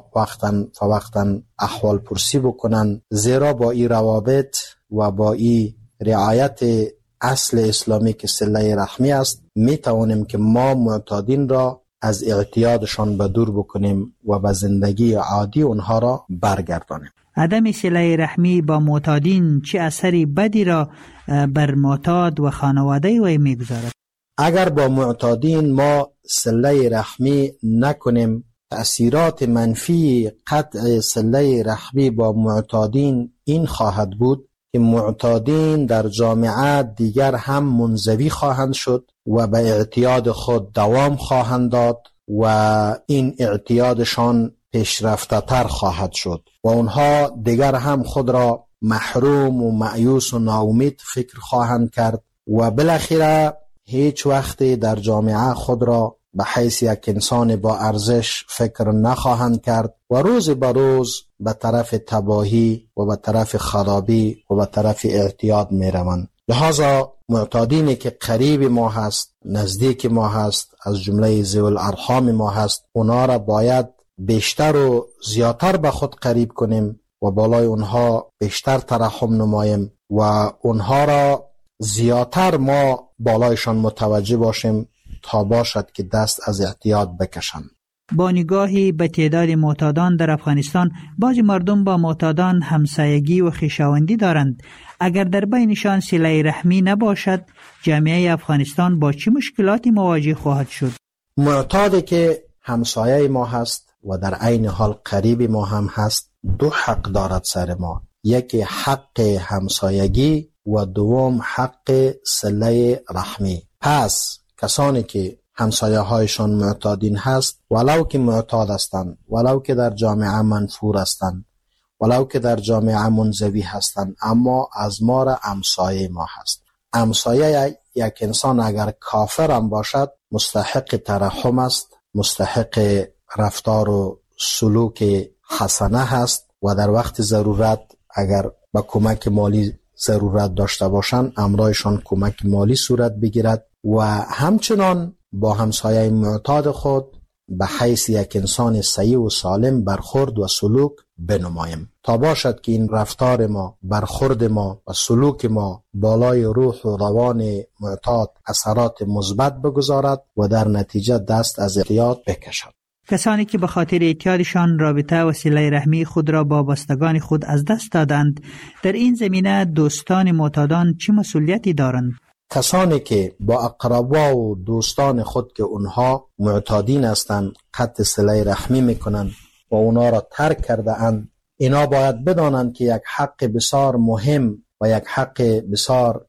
Speaker 21: وقتاً احوال پرسی بکنن، زیرا با این روابط و با این رعایت اصل اسلامی که صله رحمی است می توانیم که ما معتادین را از اعتیادشان به دور بکنیم و به زندگی عادی اونها را برگردانیم.
Speaker 10: عدم صله رحمی با معتادین چه اثری بدی را بر معتاد و خانواده وی میگذارد؟
Speaker 21: اگر با معتادین ما صله رحمی نکنیم، تأثیرات منفی قطع صله رحمی با معتادین این خواهد بود که معتادین در جامعه دیگر هم منزوی خواهند شد و به اعتیاد خود دوام خواهند داد و این اعتیادشان پیشرفته تر خواهد شد و اونها دیگر هم خود را محروم و مایوس و ناامید فکر خواهند کرد و بالاخره هیچ وقت در جامعه خود را به حیث یک انسان با ارزش فکر نخواهند کرد و روز به روز به طرف تباهی و به طرف خرابی و به طرف اعتیاد می روند. لحاظا معتادینی که قریب ما هست، نزدیک ما هست، از جمله ذوی الارحام ما هست، اونا را باید بیشتر و زیادتر به خود قریب کنیم و بالای اونها بیشتر ترحم نماییم و اونها را زیادتر ما بالایشان متوجه باشیم تا باشد که دست از اعتیاد بکشند.
Speaker 10: با نگاهی به تعداد معتادان در افغانستان، بعضی مردم با معتادان همسایگی و خویشاوندی دارند. اگر در بینشان صله رحمی نباشد، جامعه افغانستان با چه مشکلاتی مواجه خواهد شد؟
Speaker 21: معتادی که همسایه ما هست و در عین حال قریب ما هم هست، دو حق دارد سر ما. یکی حق همسایگی و دوم حق صله رحمی. پس کسانی که همسایه هایشان معتادین هست، ولو که معتاد هستند، ولو که در جامعه منفور هستند، ولو که در جامعه منزوی هستند، اما از ما را همسایه ما هست. همسایه یک انسان اگر کافر هم باشد مستحق ترحم است، مستحق رفتار و سلوک حسنه هست و در وقت ضرورت اگر با کمک مالی ضرورت داشته باشند امرایشان کمک مالی صورت بگیرد و همچنان با همسایه معتاد خود به حیث یک انسان صحیح و سالم برخورد و سلوک بنماییم تا باشد که این رفتار ما، برخورد ما و سلوک ما بالای روح و روان معتاد اثرات مثبت بگذارد و در نتیجه دست از اعتیاد بکشد.
Speaker 10: کسانی که به خاطر اعتیادشان رابطه و صله رحمی خود را با بستگان خود از دست دادند، در این زمینه دوستان معتادان چه مسئولیتی دارند؟
Speaker 21: کسانی که با اقربا و دوستان خود که اونها معتادین هستند قطع صله رحمی میکنند و اونا را ترک کرده اند، اینا باید بدانند که یک حق بسیار مهم و یک حق بسیار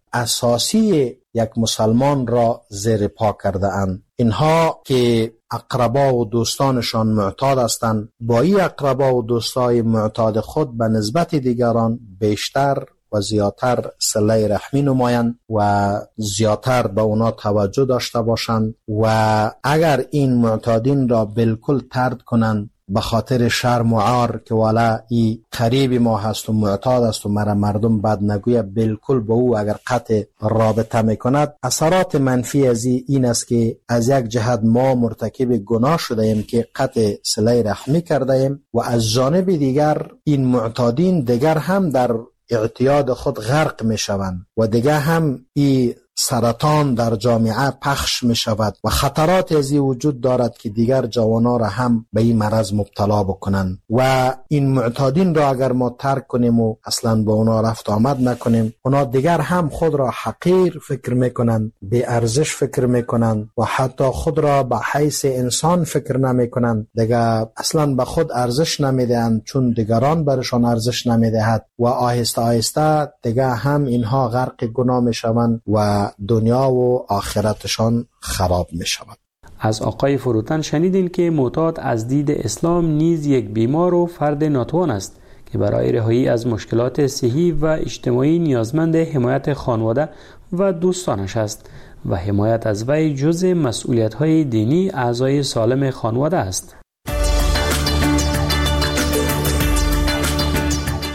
Speaker 21: اساسی یک مسلمان را زیر پا کرده اند. اینها که اقربا و دوستانشان معتاد هستند، با این اقربا و دوستای معتاد خود به نسبت دیگران بیشتر و زیادتر صله رحمی نمایند و زیادتر به اونا توجه داشته باشند و اگر این معتادین را بالکل طرد کنند به خاطر شرم و عار که والا ای قریب ما هست و معتاد است و مرا مردم بد نگویه، بالکل با او اگر قطع رابطه میکند، اثرات منفی از این است که از یک جهت ما مرتکب گناه شده ایم که قطع صله رحمی کرده ایم و از جانب دیگر این معتادین دیگر هم در اعتیاد خود غرق می شوند و دیگه هم این سرطان در جامعه پخش می شود و خطرات از این وجود دارد که دیگر جوانا را هم به این مرض مبتلا بکنند و این معتادین را اگر ما ترک کنیم و اصلا با اونا رفت آمد نکنیم، اونا دیگر هم خود را حقیر فکر می کنند، بی ارزش فکر می کنند و حتی خود را به حیث انسان فکر نمی کنند، دیگر اصلا به خود ارزش نمی دهند چون دیگران برشان ارزش نمی دهد و آهسته آهسته دیگر هم اینها غرق گناه می شوند و دنیا و آخرتشان خراب می شود.
Speaker 20: از آقای فروتن شنیدین که معتاد از دید اسلام نیز یک بیمار و فرد ناتوان است که برای رهایی از مشکلات صحی و اجتماعی نیازمند حمایت خانواده و دوستانش است و حمایت از وی جزء مسئولیت‌های دینی اعضای سالم خانواده است.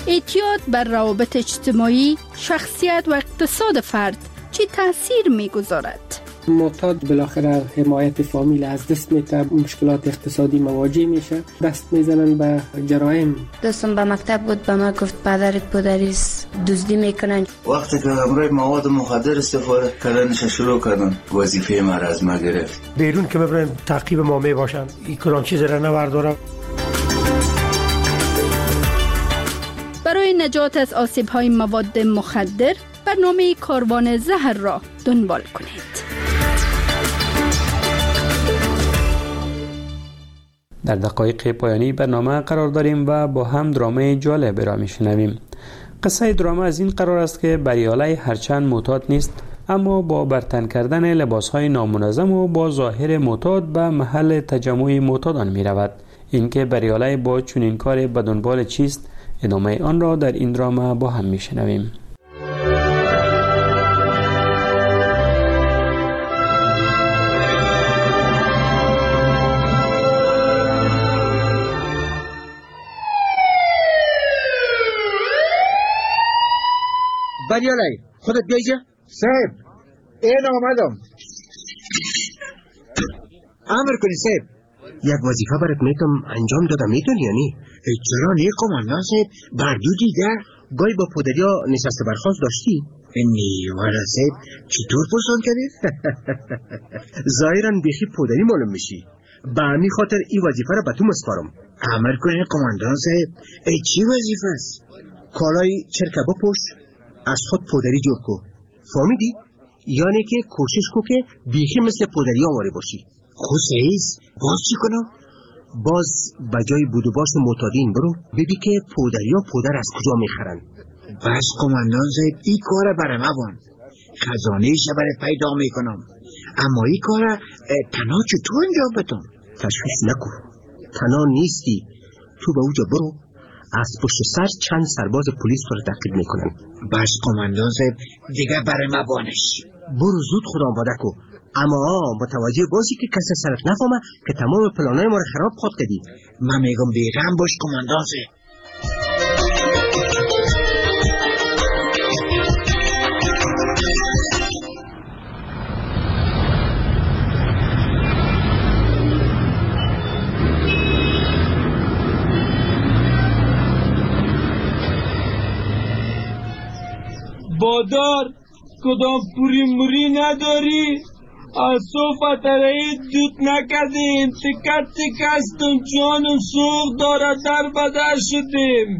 Speaker 1: اعتیاد بر روابط اجتماعی، شخصیت و اقتصاد فرد چی تاثیر میگذارد؟
Speaker 4: معتاد بالاخره حمایت فامیل از دست میده، مشکلات اقتصادی مواجه میشه، دست میزنن به جرایم.
Speaker 8: دوستم به مکتب بود، به ما گفت پدرت پدریست دزدی میکنن.
Speaker 13: وقتی که امروز مواد مخدر استفاده کردنش شروع کردن، وظیفه ما را از ما گرفت.
Speaker 14: بیرون که ببرن تعقیب ما میباشن، این کلان چیز را نوردارم.
Speaker 1: برای نجات از آسیب‌های مواد مخدر برنامه کاروان زهر را دنبال کنید.
Speaker 20: در دقایق پایانی برنامه قرار داریم و با هم درامه جالب را میشنویم. قصه درامه از این قرار است که بریالی هرچند معتاد نیست، اما با برتن کردن لباسهای نامنظم و با ظاهر معتاد به محل تجمع معتادان می رود. اینکه بریالی با چنین کار به دنبال چیست، ادامه آن را در این درامه با هم میشنویم.
Speaker 24: بریالی خودت بیایجا؟ صاحب این آمدم. امر کنی صاحب. یک وظیفه برات میتونم انجام دادم، میتونی یا نی؟ چرا نی قماندان صاحب؟ بردو دیده گاهی با پدریا نشست برخواست داشتی؟ نی والا صاحب چطور پرسان کردی؟ ظاهرا بیخی پدری معلوم میشی، به همین خاطر این وظیفه را به تو مسپارم. امر کنی قماندان صاحب. چی وظیفه است؟ کالای چرکه بپوش، از خود پدری جور کو، فهمیدی؟ یعنی که کوشش کو که بیخی مثل پدری آواره باشی. خود سعیز باز چی کنم؟ باز بجای بود و باش معتادین برو ببین که پدری ها پدر از کجا میخرن. بس قماندان صاحب این کار برای مبان، خزانه برای پیدا میکنم، اما این کار تنها چطور انجام بدم؟ تشویش نکن، تنها نیستی. تو به اوجا برو، از پشت سر چند سرباز پلیس رو تعقیب میکنن. بس قماندان صاحب دیگه برای ما بانش. برو زود خدا آماده کو، اما متوجه باشی که کسی سرت نفهمه که تمام پلانای ما رو خراب خود کردی. من میگم بیغم باش قماندان صاحب.
Speaker 22: بادار کدام پوری موری نداری؟ از صوفت رایی دود نکردیم، تکت تکستم جانم سوخ داره در بدر شدیم.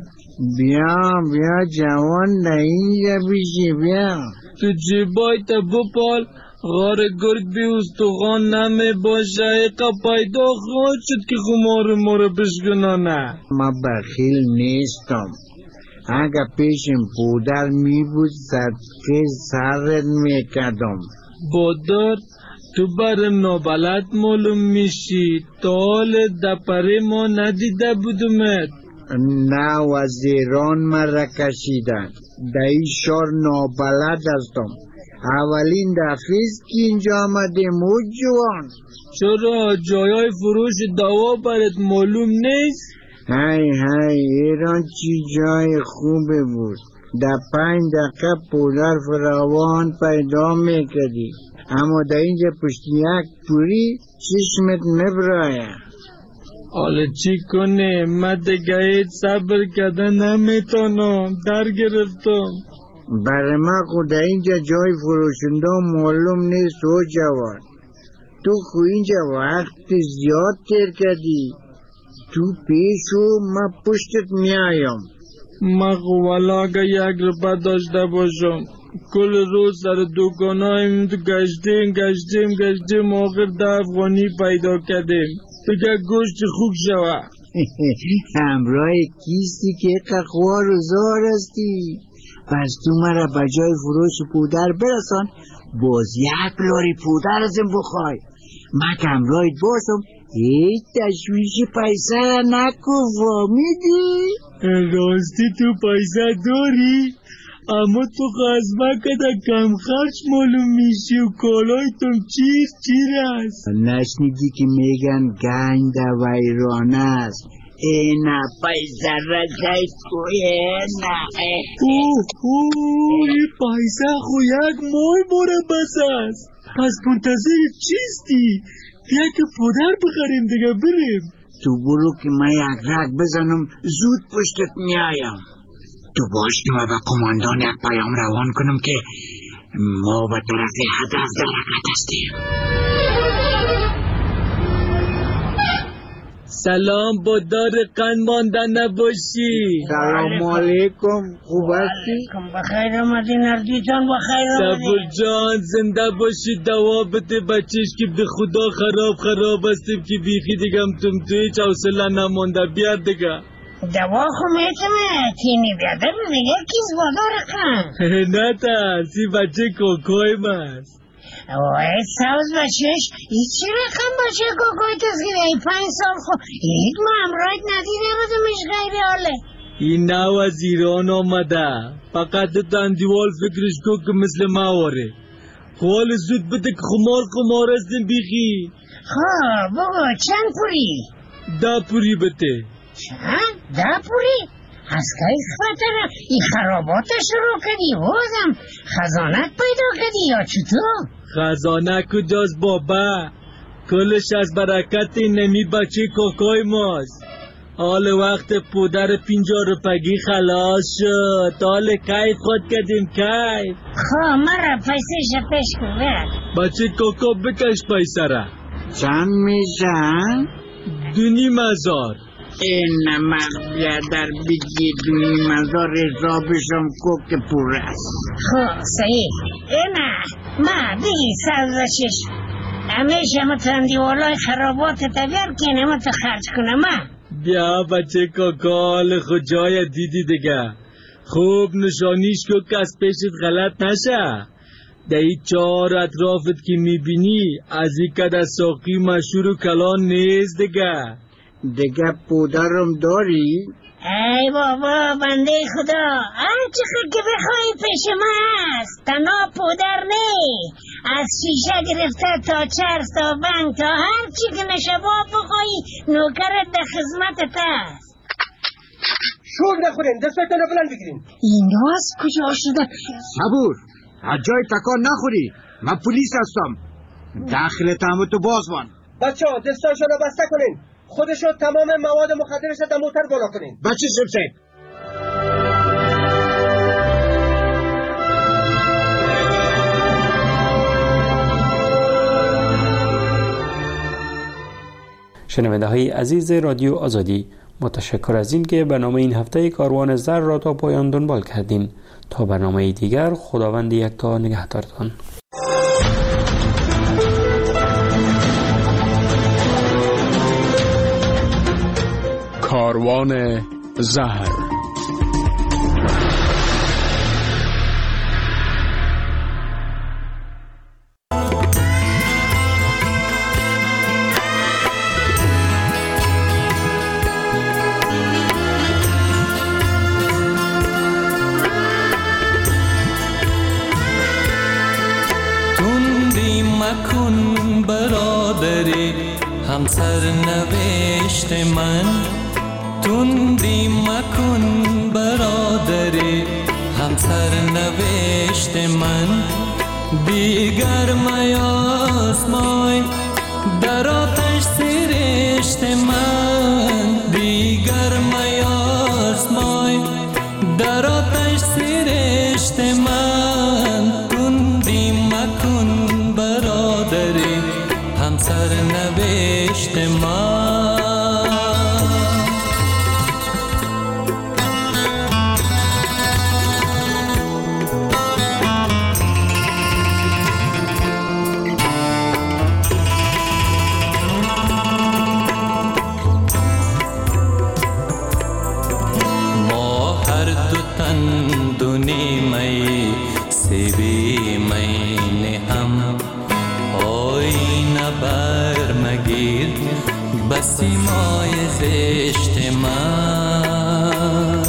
Speaker 23: بیا جوان اینجا بیشی بیا.
Speaker 22: تو جیبای تا بپال، غار گرگ بی استخوان نمی باشه. ایقا پیدا خواهد شد که خمار ما رو بشکنانه.
Speaker 23: ما بخیل نیستم، اگه پیشم پودر می بود صدقه سرت میکردم.
Speaker 22: بادار تو برم نابلد معلوم میشی، تا حال دپره ما ندیده بودمت.
Speaker 23: نه وزیران مرا کشیدن، دایی شار نابلد هستم. اولین دفعیست که اینجا آمدیم او جوان.
Speaker 22: چرا جایای فروش دوا برات معلوم نیست؟
Speaker 23: های ایران چی جای خوبه بود، در 5 دقیقه پودر فراوان پیدا میکردی، اما در اینجا پشت یک پوری چشمت مبرایه.
Speaker 22: حالا چی کنه؟ من دیگه صبر کردن نمیتونم، در گرفتم.
Speaker 23: برای من خود در اینجا جای فروشنده معلوم نیست او جوان. تو خو اینجا وقت زیاد تیر کردی، تو پیشو من پشتت میایم.
Speaker 22: من والا اگه 1 روپه داشته باشم کل روز سر دکانایم گشتیم آخر 10 افغانی پیدا کردیم. دیگه گوشت خوب شوه.
Speaker 23: همراه کیستی که خوار و زار هستی، پس تو مرا بجای فروش پودر برسان، باز 1 لاری پودر ازم بخوای. من که همراهت باشم هیچ تشویش پیسه نکو، فهمیدی؟
Speaker 22: راستی تو پیسه داری؟ اما تو خزمه کده کم خرچ معلوم میشی و کالایتون چیر است.
Speaker 23: نشنیدی که میگن گنج در ویرانه است، اینا پیسه را جای کوینا
Speaker 22: این پیسه خو یک مای باره بس است. پس منتظر چیستی؟ بیا که پدر بخریم دیگه بریم.
Speaker 23: تو برو که من یک رگ بزنم زود پشتت میایم. تو باش که من به قماندان یک پیام روان کنم که ما به طرف هدف در حرکت هستیم.
Speaker 22: سلام با دار قند مانده نباشی.
Speaker 23: سلام علیکم، خوب هستی؟
Speaker 22: بخیر آمدی نردیتان، بخیر آمدی. صبر جان زنده باشی، دوا بده بچهش که به خدا خراب هستیم که بیخی دیگم توی هیچ حوصله نمانده. بیار دیگه
Speaker 7: دوا خو میتونه تینی بیاده بمیگه کیز بادار قند.
Speaker 22: نه ترسی بچه کوکوی ماست.
Speaker 7: وای سوز بچهش ای چی رقم بچه کوکوی تسکیده ای 5 سال خو یک ما امرایت ندیده بودمش غیری حاله.
Speaker 22: این نو از ایران آمده، فقط دندیوال فکرش کو که مثل ما واره. خوال زود بده که خمار هستیم بیخی.
Speaker 7: خواه بگو چند پوری؟
Speaker 22: 10 پوری بده.
Speaker 7: چند؟ 10 پوری؟ از که خطره ای خرابات شروع کردی بازم خزانت پیدا کردی یا چطور؟
Speaker 22: خزانه کجاست بابا؟ کلش از برکت نمی بچه کوکوی ماست. حال وقت پودر 50 روپگی خلاص شد. حال کیف خود کردیم کیف.
Speaker 7: خواه مرا پیسه پیش کن.
Speaker 22: بچه کوکو بکش پیسه را.
Speaker 23: چند میشن؟
Speaker 22: 2,500.
Speaker 23: این مغبیه در بگی 2,500 حسابشم کو که پور است.
Speaker 7: خواه صحیح. اینا ما بگی سوزشش همیشه متندی والای خرابات تبیر که نمت خرج کنم ما.
Speaker 22: بیا بچه کاکال خود جای دیدی دیگه. خوب نشانیش که کس پیشت غلط نشه. در این 4 اطرافت که میبینی از این که در ساقی مشهور و کلان نیست
Speaker 23: دیگه پودرم داری؟
Speaker 7: ای بابا بنده خدا هر چقدر که بخوایی پیش ما هست. تنها پودر نی، از شیشه گرفته تا چرس تا بنگ تا هر چی که نشبا بخوایی نوکرت در خدمتت هست.
Speaker 24: شوق نخورین، دستتون رو بلند بگیرین.
Speaker 7: این راز کجا شده؟
Speaker 23: صبور، از جای تکان نخوری. من پلیس هستم. داخل تهمتو باز بان.
Speaker 24: بچه ها دستاشو رو بسته کنین. خودشو تمام مواد مخدرش در موتر بالا کنین.
Speaker 23: بچه شمسه
Speaker 20: شنونده های عزیز رادیو آزادی، متشکر از این که برنامه این هفته کاروان زر را تا پایان دنبال کردین. تا برنامه دیگر خداوند یکتا نگهدارتان.
Speaker 5: کاروان زهر.
Speaker 15: تندی مکن برادری همسر نوشت من. تندی مکن برادری همسر نوشت من. دیگر میاسمای در آتش سرشت من. دیگر میاسمای در آتش سرشت من. تندی مکن برادری همسر نوشت من. سیمای زشت من.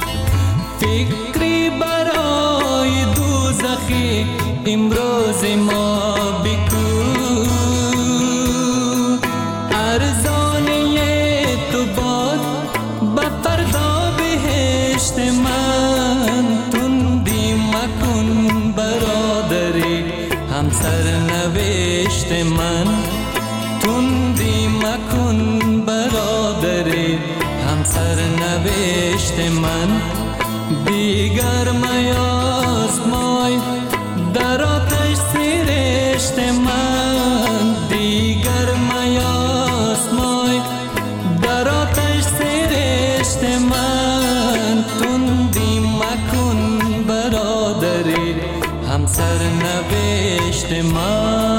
Speaker 15: فکری برای دوزخی امروز ما بکو. ارزانه تو باد من تندی مکن برادری همسر نوشت من تندی مکن برادری همسر نوشت من دیگر میازمای در آتش سرشت من دیگر میازمای در آتش سرشت من تندی مکن برادری همسر نوشت من